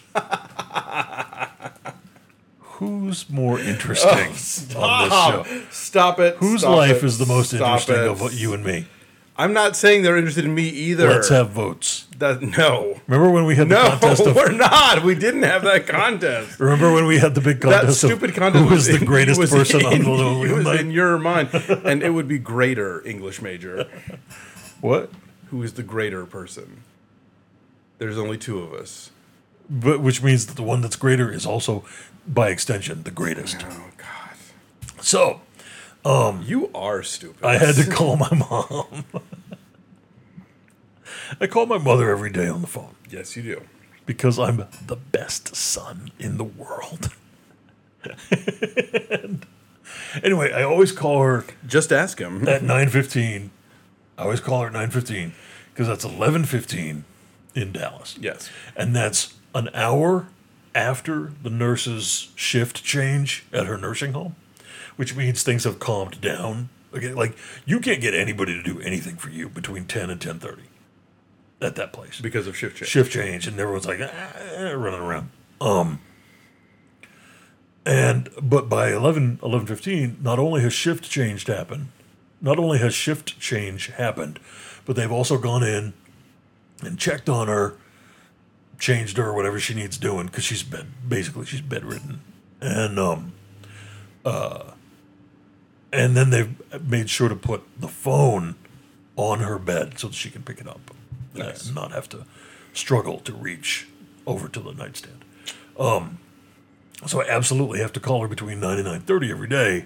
Who's more interesting on this show? Stop it. Whose Stop life it, is the most stop interesting it. of you and me? I'm not saying they're interested in me either. Let's have votes. No. Remember when we had the contest of... we're not. We didn't have that contest. Remember when we had the big contest that stupid contest who was the greatest person on the It Linoleum was Knife? in your mind. And it would be greater English major. What? Who is the greater person? There's only two of us. But which means that the one that's greater is also, by extension, the greatest. Oh, God. So... you are stupid. I had to call my mom. I call my mother every day on the phone. Yes, you do. Because I'm the best son in the world. Anyway, I always call her Just ask him. at 9:15. I always call her at 9:15 because that's 11:15 in Dallas. Yes. And that's an hour after the nurse's shift change at her nursing home, which means things have calmed down. Okay, like you can't get anybody to do anything for you between 10 and 10:30 at that place Because of shift change. shift change, and everyone's like running around. But by 11:15, not only has shift change happened, but they've also gone in and checked on her, changed her, whatever she needs doing, because she's bedridden, and then they've made sure to put the phone on her bed so that she can pick it up. Nice. And not have to struggle to reach over to the nightstand. So I absolutely have to call her between 9 and 9:30 every day,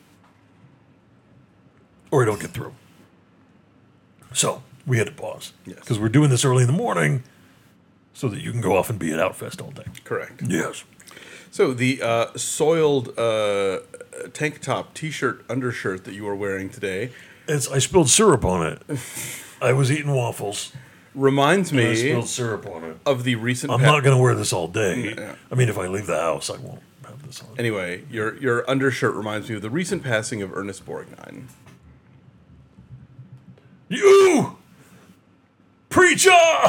or I don't get through. So we had to pause. Yes. Because we're doing this early in the morning so that you can go off and be at Outfest all day. Correct. Yes. So the soiled tank top, t-shirt, undershirt that you are wearing today I spilled syrup on it. I was eating waffles. reminds And I me spilled syrup on it. of the recent. I'm not going to wear this all day. Yeah. I mean, if I leave the house, I won't have this on. Anyway, your undershirt reminds me of the recent passing of Ernest Borgnine. You! Preacher!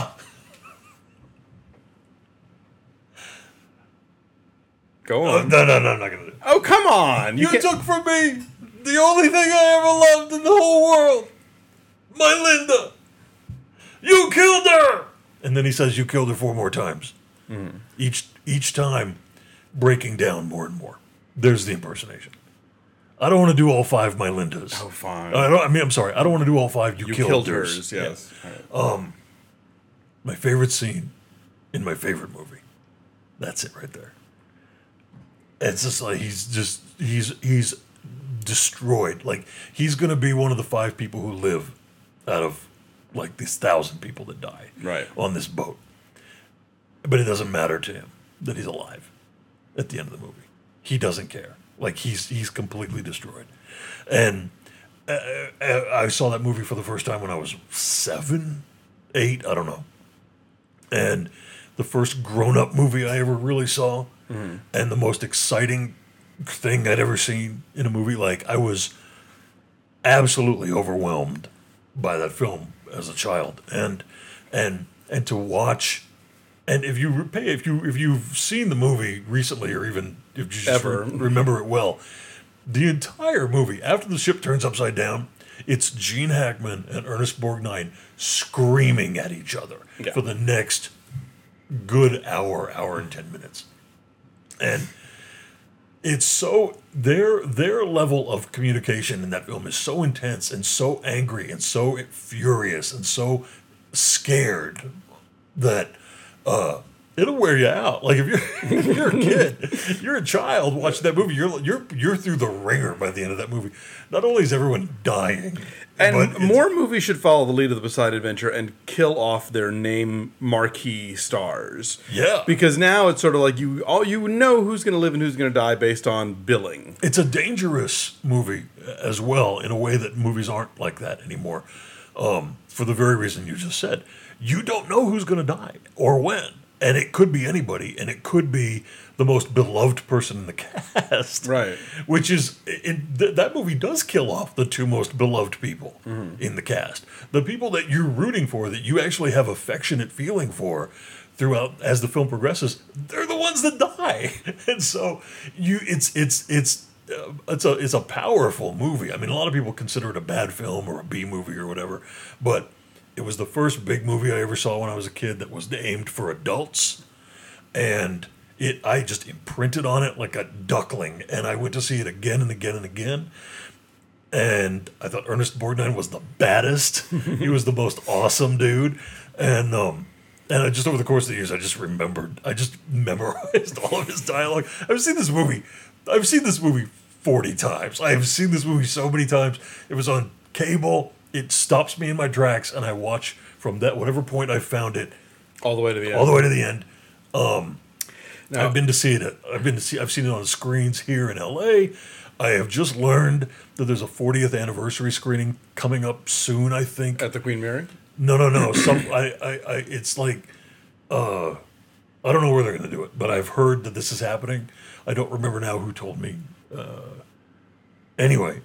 Go on. No, I'm not going to do it. Oh, come on! You can't- took from me the only thing I ever loved in the whole world. My Linda. You killed her. And then he says you killed her 4 more times. Mm-hmm. Each time breaking down more and more. There's the impersonation. I don't want to do all 5 my Lindas. Oh, fine. I'm sorry. I don't want to do all 5 you killed hers. hers. Yes. Yeah. All right. My favorite scene in my favorite movie. That's it right there. It's just like he's destroyed. Like he's gonna be one of the 5 people who live out of like these 1,000 people that die Right. on this boat. But it doesn't matter to him that he's alive at the end of the movie. He doesn't care. Like he's completely destroyed. And I saw that movie for the first time when I was 7, 8, I don't know. And the first grown-up movie I ever really saw, and the most exciting thing I'd ever seen in a movie. Like I was absolutely overwhelmed by that film as a child, and to watch. And if you've seen the movie recently, or even if you just Ever. remember it well, the entire movie after the ship turns upside down, it's Gene Hackman and Ernest Borgnine screaming at each other for the next good hour and 10 minutes, and it's so their level of communication in that film is so intense and so angry and so furious and so scared that it'll wear you out. Like if you're a kid, you're a child watching that movie. You're through the ringer by the end of that movie. Not only is everyone dying, and more movies should follow the lead of the Poseidon Adventure and kill off their name marquee stars. Yeah, because now it's sort of like you know who's going to live and who's going to die based on billing. It's a dangerous movie as well in a way that movies aren't like that anymore. For the very reason you just said, you don't know who's going to die or when. And it could be anybody, and it could be the most beloved person in the cast. Right. Which is, that movie does kill off the two most beloved people in the cast. The people that you're rooting for, that you actually have affectionate feeling for throughout as the film progresses, they're the ones that die. And so it's a powerful movie. I mean, a lot of people consider it a bad film or a B movie or whatever, but it was the first big movie I ever saw when I was a kid that was aimed for adults, and I just imprinted on it like a duckling, and I went to see it again and again and again, and I thought Ernest Borgnine was the baddest. He was the most awesome dude, and I just over the course of the years, I just memorized all of his dialogue. I've seen this movie 40 times. I have seen this movie so many times. It was on cable. It stops me in my tracks, and I watch from that whatever point I found it all the way to the end. All the way to the end. Now, I've been to see it. I've seen it on screens here in L.A. I have just learned that there's a 40th anniversary screening coming up soon. I think at the Queen Mary. No. It's like I don't know where they're going to do it, but I've heard that this is happening. I don't remember now who told me. Anyway.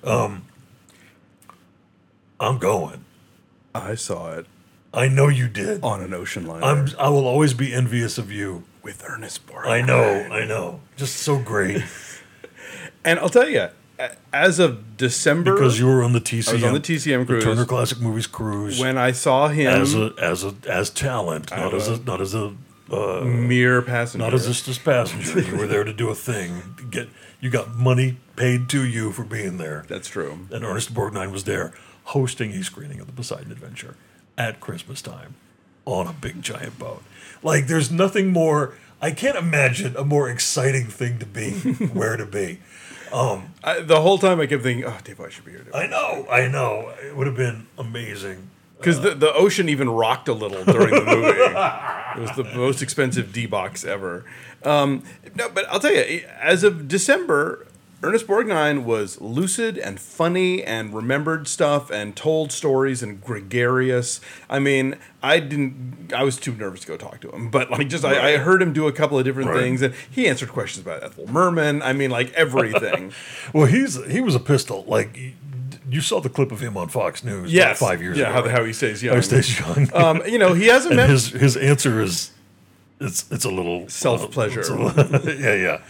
I'm going. I saw it. I know you did. On an ocean liner. I will always be envious of you. With Ernest Borgnine. I know. Just so great. And I'll tell you, as of December... Because you were on the TCM. I was on the TCM cruise. The Turner Classic Movies cruise. When I saw him... As talent, not as a mere passenger. Not as just a passenger. You were there to do a thing. You got money paid to you for being there. That's true. And Ernest Borgnine was there, hosting a screening of the Poseidon Adventure at Christmas time on a big giant boat. Like, there's nothing more, I can't imagine a more exciting thing to be, where to be. The whole time I kept thinking, oh, Dave, I should be here. I know. It would have been amazing. Because the ocean even rocked a little during the movie. It was the most expensive D-box ever. No, but I'll tell you, as of December... Ernest Borgnine was lucid and funny and remembered stuff and told stories and gregarious. I mean, I was too nervous to go talk to him, but like I heard him do a couple of different things, and he answered questions about Ethel Merman. I mean, like everything. Well, he was a pistol. Like, you saw the clip of him on Fox News about 5 years ago. Yeah, how he stays young. How he stays young. He hasn't met... His answer is, it's a little... Self-pleasure. Yeah.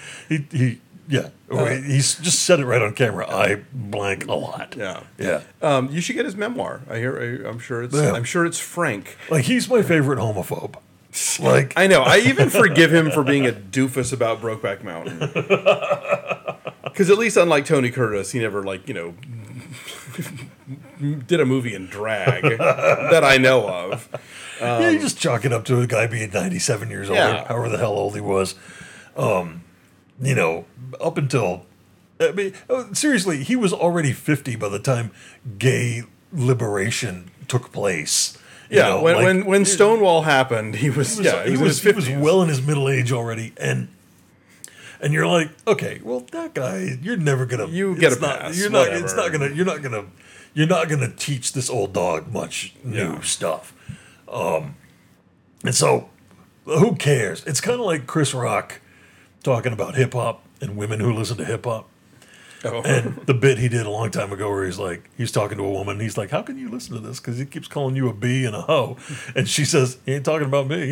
He's just said it right on camera. I blank a lot. Yeah. You should get his memoir. I'm sure it's frank. Like, he's my favorite homophobe. Like, I know. I even forgive him for being a doofus about Brokeback Mountain. Because at least unlike Tony Curtis, he never did a movie in drag that I know of. You just chalk it up to a guy being 97 years old, however the hell old he was. Up until, seriously, he was already 50 by the time gay liberation took place. When Stonewall happened, he was well in his middle age already, and you're like, okay, well, that guy, you're never gonna, get a pass. You're not gonna teach this old dog much new stuff, and so who cares? It's kind of like Chris Rock talking about hip hop and women who listen to hip hop. Oh. And the bit he did a long time ago where he's talking to a woman and he's like, how can you listen to this? Because he keeps calling you a bee and a hoe. And she says, he ain't talking about me.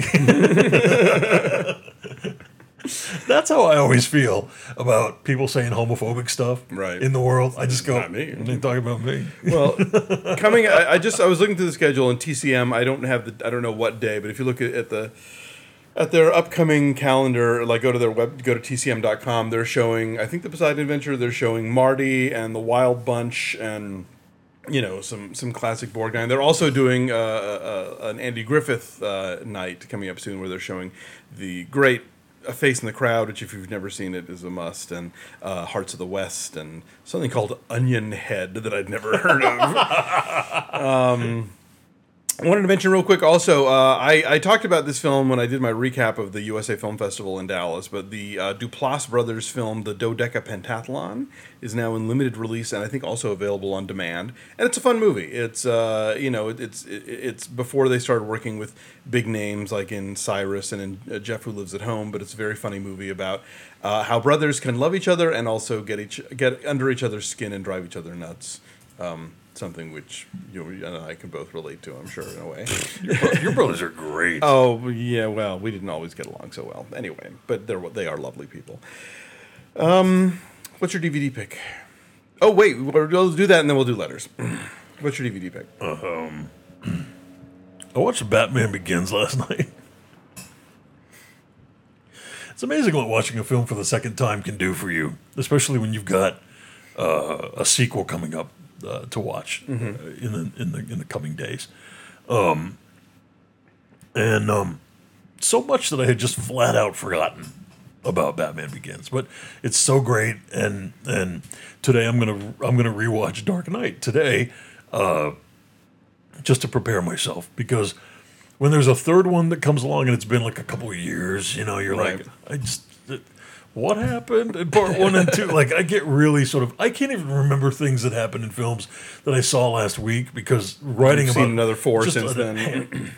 That's how I always feel about people saying homophobic stuff in the world. I just go, not me. They ain't talking about me. Well, I was looking through the schedule and TCM. I don't know what day, but if you look at their upcoming calendar, like go to TCM.com, they're showing, I think, the Poseidon Adventure, they're showing Marty and the Wild Bunch and some classic board game. They're also doing an Andy Griffith night coming up soon, where they're showing the great A Face in the Crowd, which if you've never seen it is a must, and Hearts of the West, and something called Onion Head that I'd never heard of. I wanted to mention real quick also, I talked about this film when I did my recap of the USA Film Festival in Dallas, but the Duplass brothers film, The Dodeca Pentathlon, is now in limited release and I think also available on demand. And it's a fun movie. It's, it's before they started working with big names like in Cyrus and in Jeff Who Lives at Home, but it's a very funny movie about how brothers can love each other and also get under each other's skin and drive each other nuts. Something which you and I can both relate to, I'm sure, in a way. Your brothers are great. Oh, yeah, well, we didn't always get along so well. Anyway, but they are lovely people. What's your DVD pick? Oh, wait, we'll do that and then we'll do letters. What's your DVD pick? I watched Batman Begins last night. It's amazing what watching a film for the second time can do for you, especially when you've got a sequel coming up to watch in the coming days, and so much that I had just flat out forgotten about Batman Begins. But it's so great, and today I'm gonna rewatch Dark Knight today, just to prepare myself, because when there's a third one that comes along and it's been like a couple of years, you're right. like, what happened in part 1 and 2? Like, I get really I can't even remember things that happened in films that I saw last week, because writing You've about seen another 4 since then.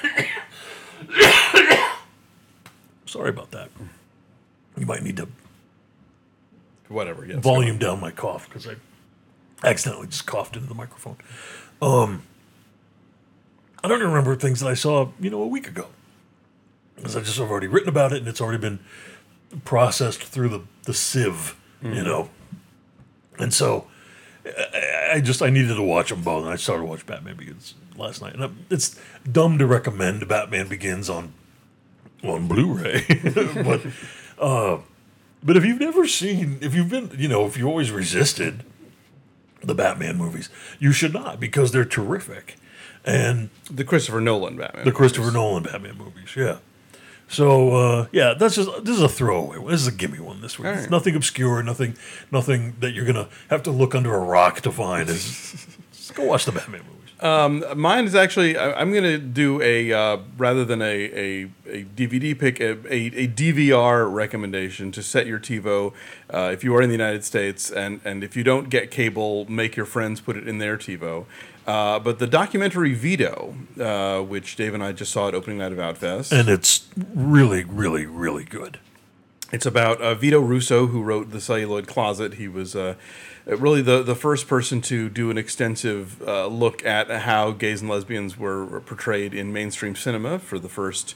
Sorry about that. You might need to whatever. Yes, volume down my cough, because I accidentally just coughed into the microphone. I don't even remember things that I saw, a week ago, because I've already written about it and it's already been processed through the sieve, and so I needed to watch them both, and I started to watch Batman Begins last night. And it's dumb to recommend Batman Begins on Blu-ray, but if you've never seen, if you always resisted the Batman movies, you should not, because they're terrific. And the Christopher Nolan Batman movies, yeah. So this is a throwaway one. This is a gimme one this week. Right. It's nothing obscure, nothing that you're gonna have to look under a rock to find. Just go watch the Batman movies. Mine is actually, I'm going to do rather than a DVD pick, a DVR recommendation to set your TiVo if you are in the United States, and if you don't get cable, make your friends put it in their TiVo. But the documentary Vito, which Dave and I just saw at opening night of Outfest. And it's really, really, really good. It's about Vito Russo, who wrote The Celluloid Closet. He was really the first person to do an extensive look at how gays and lesbians were portrayed in mainstream cinema for the first,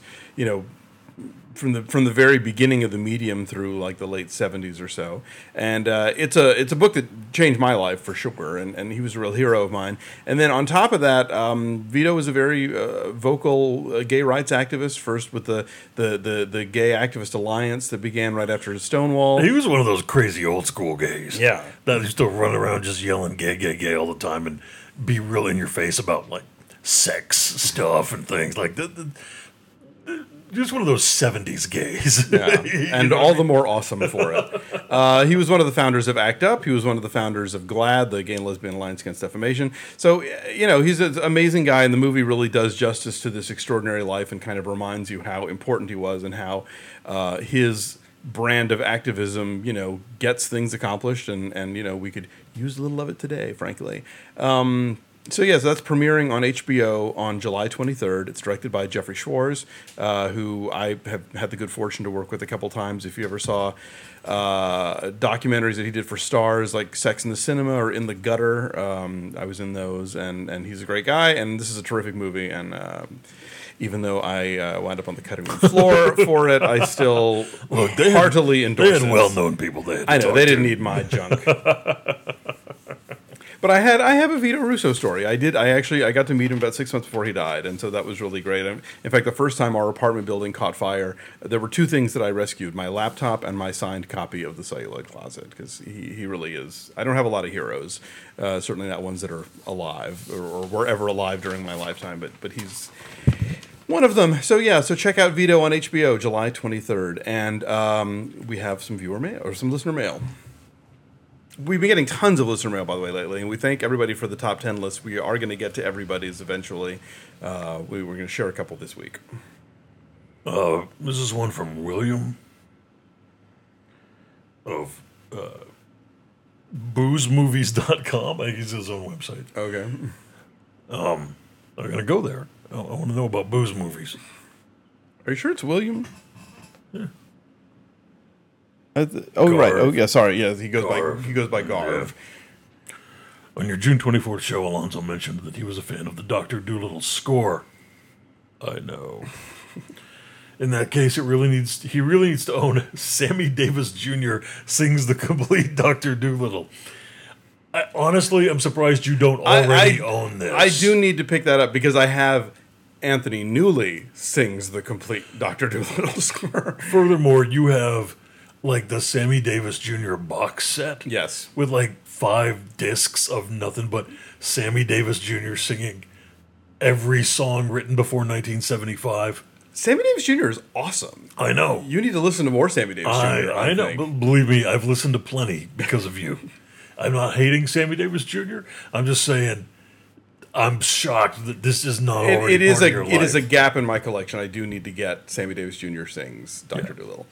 from the very beginning of the medium through like the late 70s or so. And it's a book that changed my life for sure, and he was a real hero of mine. And then on top of that, Vito was a very vocal gay rights activist, first with the Gay Activist Alliance that began right after Stonewall. He was one of those crazy old school gays. Yeah. That used to run around just yelling gay, gay, gay all the time and be real in your face about like sex stuff and things like that. Just one of those 70s gays. Yeah. And all the more awesome for it. He was one of the founders of ACT UP. He was one of the founders of GLAAD, the Gay and Lesbian Alliance Against Defamation. So, he's an amazing guy, and the movie really does justice to this extraordinary life and kind of reminds you how important he was and how his brand of activism, gets things accomplished, and we could use a little of it today, frankly. So that's premiering on HBO on July 23rd. It's directed by Jeffrey Schwartz, who I have had the good fortune to work with a couple times. If you ever saw documentaries that he did for Stars, like Sex in the Cinema or In the Gutter, I was in those, and he's a great guy, and this is a terrific movie, and even though I wound up on the cutting room floor for it, I still heartily endorse it. They had well-known people. I know, they didn't need my junk. But I have a Vito Russo story. I got to meet him about 6 months before he died, and so that was really great. In fact, the first time our apartment building caught fire, there were two things that I rescued: my laptop and my signed copy of The Celluloid Closet, because he really is. I don't have a lot of heroes, certainly not ones that are alive or were ever alive during my lifetime, but he's one of them. So yeah, so check out Vito on HBO, July 23rd, and we have some viewer mail or some listener mail. We've been getting tons of listener mail, by the way, lately, and we thank everybody for the top 10 list. We are going to get to everybody's eventually. We were going to share a couple this week. This is one from William of boozemovies.com. I use his own website. Okay. I'm going to go there. I want to know about booze movies. Are you sure it's William? Yeah. Right. Oh, yeah. Sorry. Yeah, he goes by Garv. Yeah. On your June 24th show, Alonzo mentioned that he was a fan of the Dr. Dolittle score. I know. In that case, he really needs to own Sammy Davis Jr. sings the complete Dr. Dolittle. Honestly, I'm surprised you don't already own this. I do need to pick that up because I have Anthony Newley sings the complete Dr. Dolittle score. Furthermore, you have like the Sammy Davis Jr. box set. Yes. With like 5 discs of nothing but Sammy Davis Jr. singing every song written before 1975. Sammy Davis Jr. is awesome. I know. You need to listen to more Sammy Davis Jr. I know, but believe me, I've listened to plenty because of you. I'm not hating Sammy Davis Jr. I'm just saying I'm shocked that this is not already part of your life. It is a gap in my collection. I do need to get Sammy Davis Jr. sings Dr. Dolittle.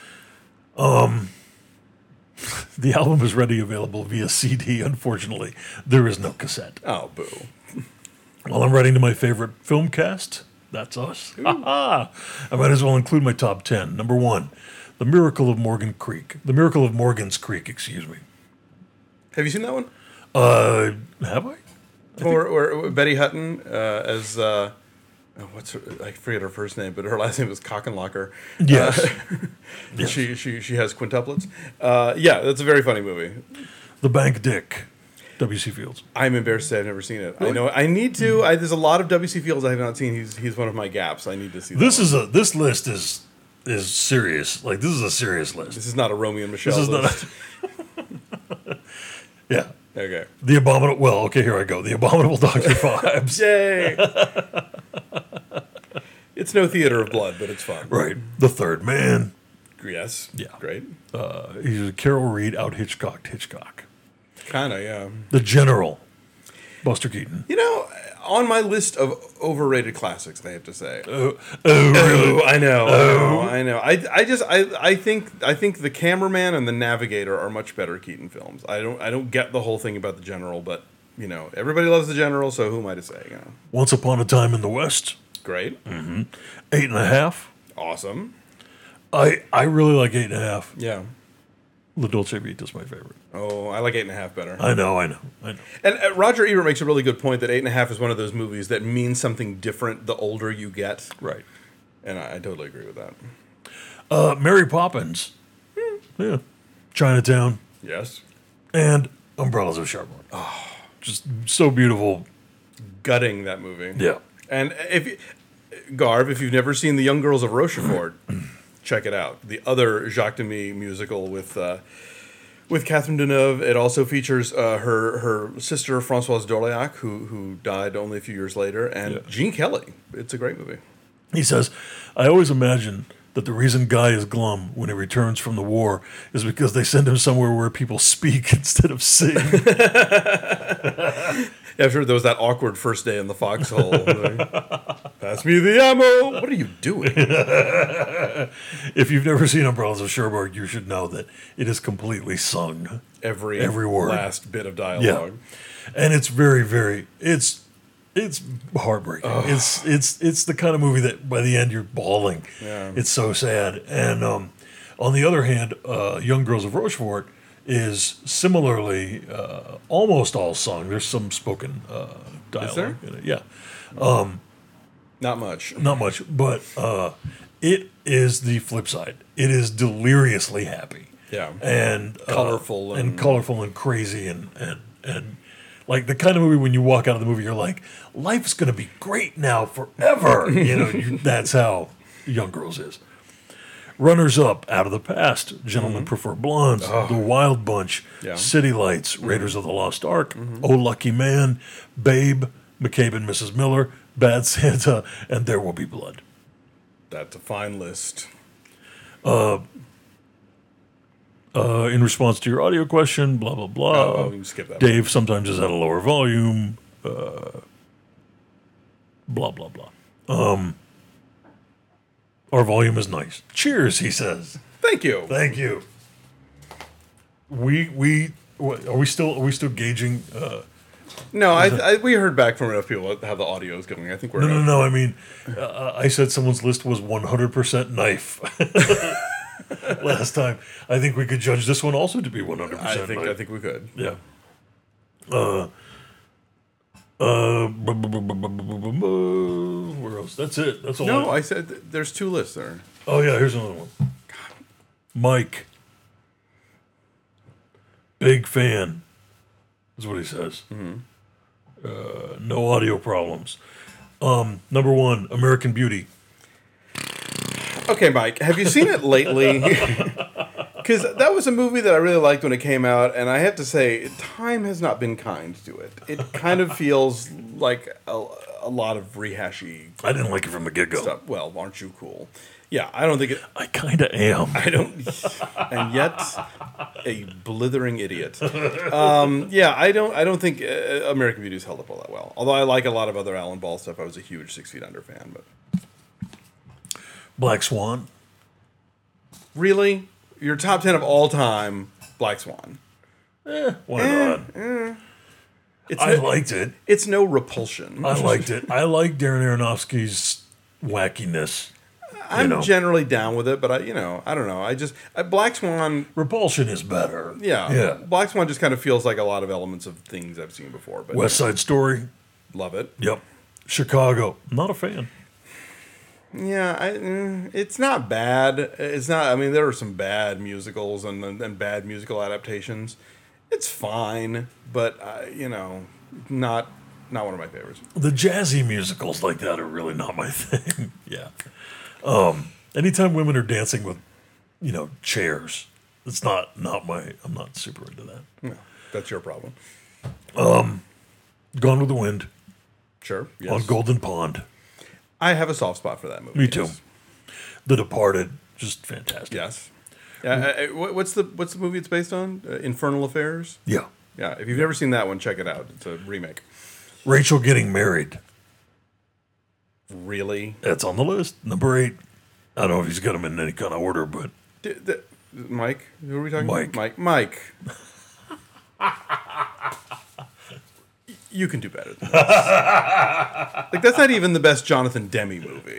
The album is ready available via CD. Unfortunately, there is no cassette. Oh, boo. Well, I'm writing to my favorite film cast. That's us. I might as well include my top 10. Number 1, The Miracle of Morgan's Creek, excuse me. Have you seen that one? Have I? Or Betty Hutton as I forget her first name, but her last name was Cockenlocker. Yes. Yes. She has quintuplets. Yeah, that's a very funny movie. The Bank Dick, W.C. Fields. I'm embarrassed to say I've never seen it. Really? I know I need to. There's a lot of W.C. Fields I have not seen. He's one of my gaps. I need to see. This list is serious. Like, this is a serious list. This is not a Romeo and Michelle. This is list. not. Yeah. Okay. The Abominable. Well, okay, here I go. The Abominable Dr. Phibes. Yay! It's no Theater of Blood, but it's fun. Right. The Third Man. Yes. Yeah. Great. He's a Carol Reed out Hitchcock. Kinda, yeah. The General. Buster Keaton. You know, on my list of overrated classics, I have to say. Really? I know. I think The Cameraman and The Navigator are much better Keaton films. I don't get the whole thing about The General, but you know, everybody loves The General, so who am I to say? You know? Once Upon a Time in the West. Great. Mm-hmm. 8.5. Awesome. I really like 8.5. Yeah. La Dolce Vita's my favorite. Oh, I like 8.5 better. I know. And Roger Ebert makes a really good point that 8.5 is one of those movies that means something different the older you get. Right. And I totally agree with that. Mary Poppins. Yeah. Chinatown. Yes. And Umbrellas of Cherbourg. Oh, just so beautiful. Gutting that movie. Yeah. And Garv, if you've never seen The Young Girls of Rochefort, check it out. The other Jacques Demy musical with Catherine Deneuve. It also features her sister Françoise d'Orléac, who died only a few years later, and Gene Kelly. It's a great movie. He says, "I always imagine that the reason Guy is glum when he returns from the war is because they send him somewhere where people speak instead of sing." Yeah, I'm sure there was that awkward first day in the foxhole. Pass me the ammo. What are you doing? If you've never seen Umbrellas of Cherbourg, you should know that it is completely sung. Every word. Last bit of dialogue. Yeah. And it's very, very, it's heartbreaking. Oh. It's the kind of movie that by the end you're bawling. Yeah. It's so sad. And on the other hand, Young Girls of Rochefort is similarly almost all sung. There's some spoken dialogue in it. Yeah. Not much. Not much, but it is the flip side. It is deliriously happy. Yeah. And colorful and colorful and crazy and Like the kind of movie when you walk out of the movie, you're like, life's going to be great now forever. That's how Young Girls is. Runners up, Out of the Past, Gentlemen Prefer Blondes, The Wild Bunch, City Lights, Raiders of the Lost Ark, Oh Lucky Man, Babe, McCabe and Mrs. Miller, Bad Santa, and There Will Be Blood. That's a fine list. In response to your audio question, blah, blah, blah. You can skip that. Dave sometimes is at a lower volume. Blah, blah, blah. Our volume is nice. Cheers, he says. Thank you. Thank you. Are we still gauging? No, we heard back from enough people how the audio is going. I think we're No. I mean, I said someone's list was 100% knife last time. I think we could judge this one also to be 100% knife. I think we could. Yeah. Where else? That's it. That's all. No, I said there's 2 lists there. Oh yeah, here's another one. Mike. Big fan. That's what he says. No audio problems. Number 1, American Beauty. Okay, Mike, have you seen it lately? Because that was a movie that I really liked when it came out, and I have to say, time has not been kind to it. It kind of feels like a lot of rehashy I didn't like it from the get-go. stuff. Well, aren't you cool? Yeah, I don't think it... I kind of am. I don't... And yet, a blithering idiot. I don't think American Beauty's held up all that well. Although I like a lot of other Alan Ball stuff. I was a huge 6 Feet Under fan, but... Black Swan. Really? Your top 10 of all time, Black Swan. Why not? I liked it. It's no repulsion. I liked it. I like Darren Aronofsky's wackiness. I'm generally down with it, but I don't know. Black Swan... Repulsion is better. Yeah. Black Swan just kind of feels like a lot of elements of things I've seen before. But West Side Story. Love it. Yep. Chicago. Not a fan. Yeah, it's not bad. It's not. I mean, there are some bad musicals and bad musical adaptations. It's fine, but not one of my favorites. The jazzy musicals like that are really not my thing. Yeah. Anytime women are dancing with, chairs, it's not my. I'm not super into that. No, that's your problem. Gone with the Wind. Sure. Yes. On Golden Pond. I have a soft spot for that movie. Me too. The Departed, just fantastic. Yes. Yeah. What's the movie it's based on? Infernal Affairs. Yeah. Yeah. If you've never seen that one, check it out. It's a remake. Rachel Getting Married. Really? That's on the list. Number 8. I don't know if he's got them in any kind of order, but Mike, who are we talking about? Mike. You can do better than this. Like, that's not even the best Jonathan Demme movie.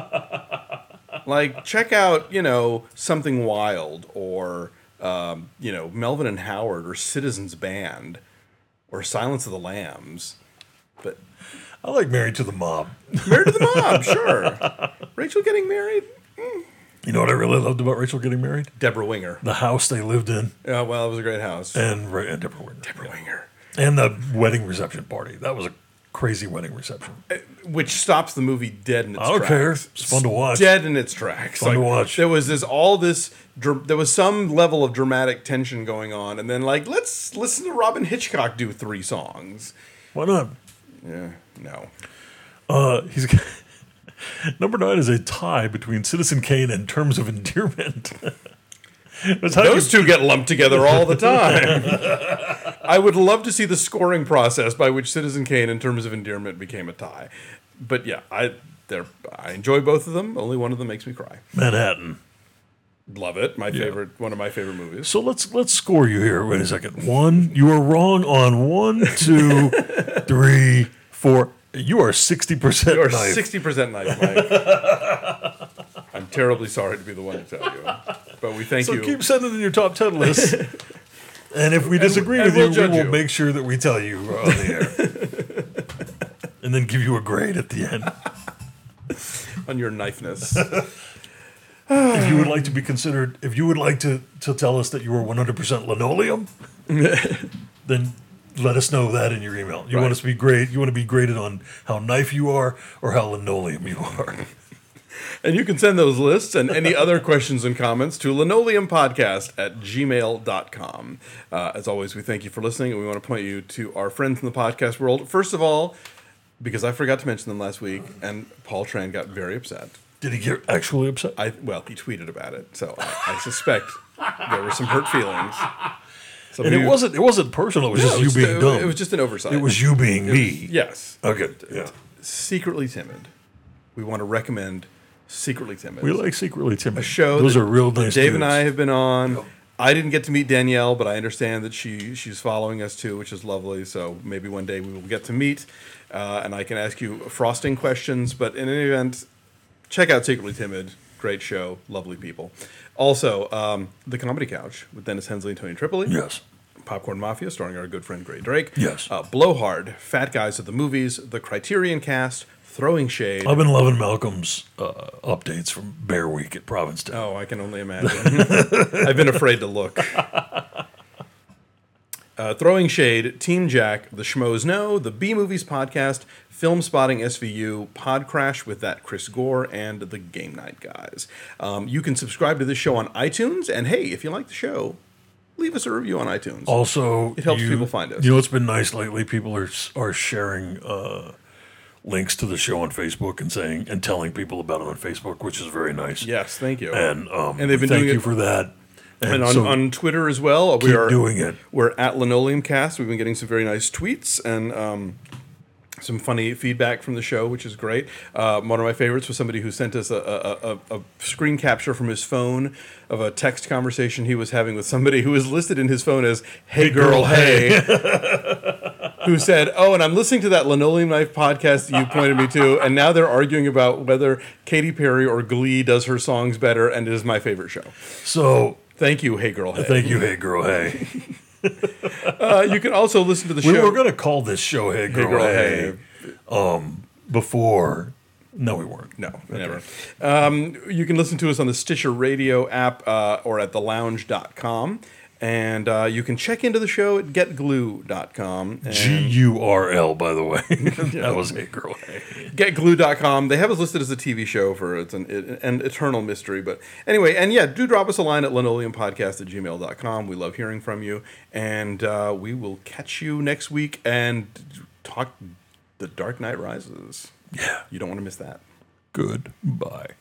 Like, check out, Something Wild or, Melvin and Howard or Citizens Band or Silence of the Lambs. But I like Married to the Mob. Married to the Mob, sure. Rachel Getting Married? You know what I really loved about Rachel Getting Married? Deborah Winger. The house they lived in. Yeah, well, it was a great house. And Deborah Winger. Deborah Winger. And the wedding reception party. That was a crazy wedding reception. Which stops the movie dead in its tracks. I don't care. It's fun to watch. Dead in its tracks. Fun to watch. There was there was some level of dramatic tension going on, and then let's listen to Robin Hitchcock do 3 songs. Why not? Yeah, no. He's number 9 is a tie between Citizen Kane and Terms of Endearment. Those two get lumped together all the time. I would love to see the scoring process by which Citizen Kane and Terms of Endearment became a tie. But yeah, I enjoy both of them. Only one of them makes me cry. Manhattan. Love it. One of my favorite movies. So let's score you here. Wait a second. 1, you are wrong on 1, 2, 3, 4. You are 60% You are knife. 60% knife, Mike. I'm terribly sorry to be the one to tell you. But we thank you. So keep sending in your top 10 list. And if we disagree with you, we will make sure that we tell you on the air. And then give you a grade at the end. On your knifeness. If you would like to be considered, if you would like to tell us that you were 100% linoleum, then let us know that in your email. You want us to be great. You want to be graded on how knife you are or how linoleum you are. And you can send those lists and any other questions and comments to linoleumpodcast@gmail.com. As always, we thank you for listening, and we want to point you to our friends in the podcast world. First of all, because I forgot to mention them last week, and Paul Tran got very upset. Did he get actually upset? Well, he tweeted about it, so I suspect there were some hurt feelings. And it wasn't personal. It was just you being dumb. It was just an oversight. It was you being me. Yes. Okay. Yeah. Secretly Timid. We want to recommend Secretly Timid. We like Secretly Timid. A show Those are real nice Dave dudes. and I have been on. Yep. I didn't get to meet Danielle, but I understand that she's following us too, which is lovely. So maybe one day we will get to meet, and I can ask you frosting questions. But in any event, check out Secretly Timid. Great show. Lovely people. Also, The Comedy Couch with Dennis Hensley and Tony Tripoli. Yes. Popcorn Mafia, starring our good friend Gray Drake. Yes. Blowhard, Fat Guys at the Movies, The Criterion Cast, Throwing Shade. I've been loving Malcolm's updates from Bear Week at Provincetown. Oh, I can only imagine. I've been afraid to look. Throwing Shade, Team Jack, The Schmoes Know, The B-Movies Podcast, Film Spotting SVU, Pod Crash with that Chris Gore, and The Game Night Guys. You can subscribe to this show on iTunes, and hey, if you like the show, leave us a review on iTunes. Also, it helps people find us. You know what's been nice lately? People are sharing links to the show on Facebook and telling people about it on Facebook, which is very nice. Yes, thank you. And they've been thank doing you it for that. And on Twitter as well. We are doing it. We're at Linoleumcast. We've been getting some very nice tweets and some funny feedback from the show, which is great. One of my favorites was somebody who sent us a screen capture from his phone of a text conversation he was having with somebody who was listed in his phone as "Hey Girl, Hey," who said, "Oh, and I'm listening to that Linoleum Knife podcast you pointed me to, and now they're arguing about whether Katy Perry or Glee does her songs better, and it is my favorite show." So thank you, Hey Girl, Hey. Thank you, Hey Girl, Hey. You can also listen to the show. We were going to call this show Hey Girl, Hey. Before. No, we weren't. No, never. You can listen to us on the Stitcher Radio app or at thelounge.com. And you can check into the show at getglue.com. GURL, by the way. That was Hey Girl, Hey. Getglue.com. They have us listed as a TV show for it's an eternal mystery. But anyway, and yeah, do drop us a line at linoleumpodcast@gmail.com. We love hearing from you. And we will catch you next week and talk The Dark Knight Rises. Yeah. You don't want to miss that. Goodbye.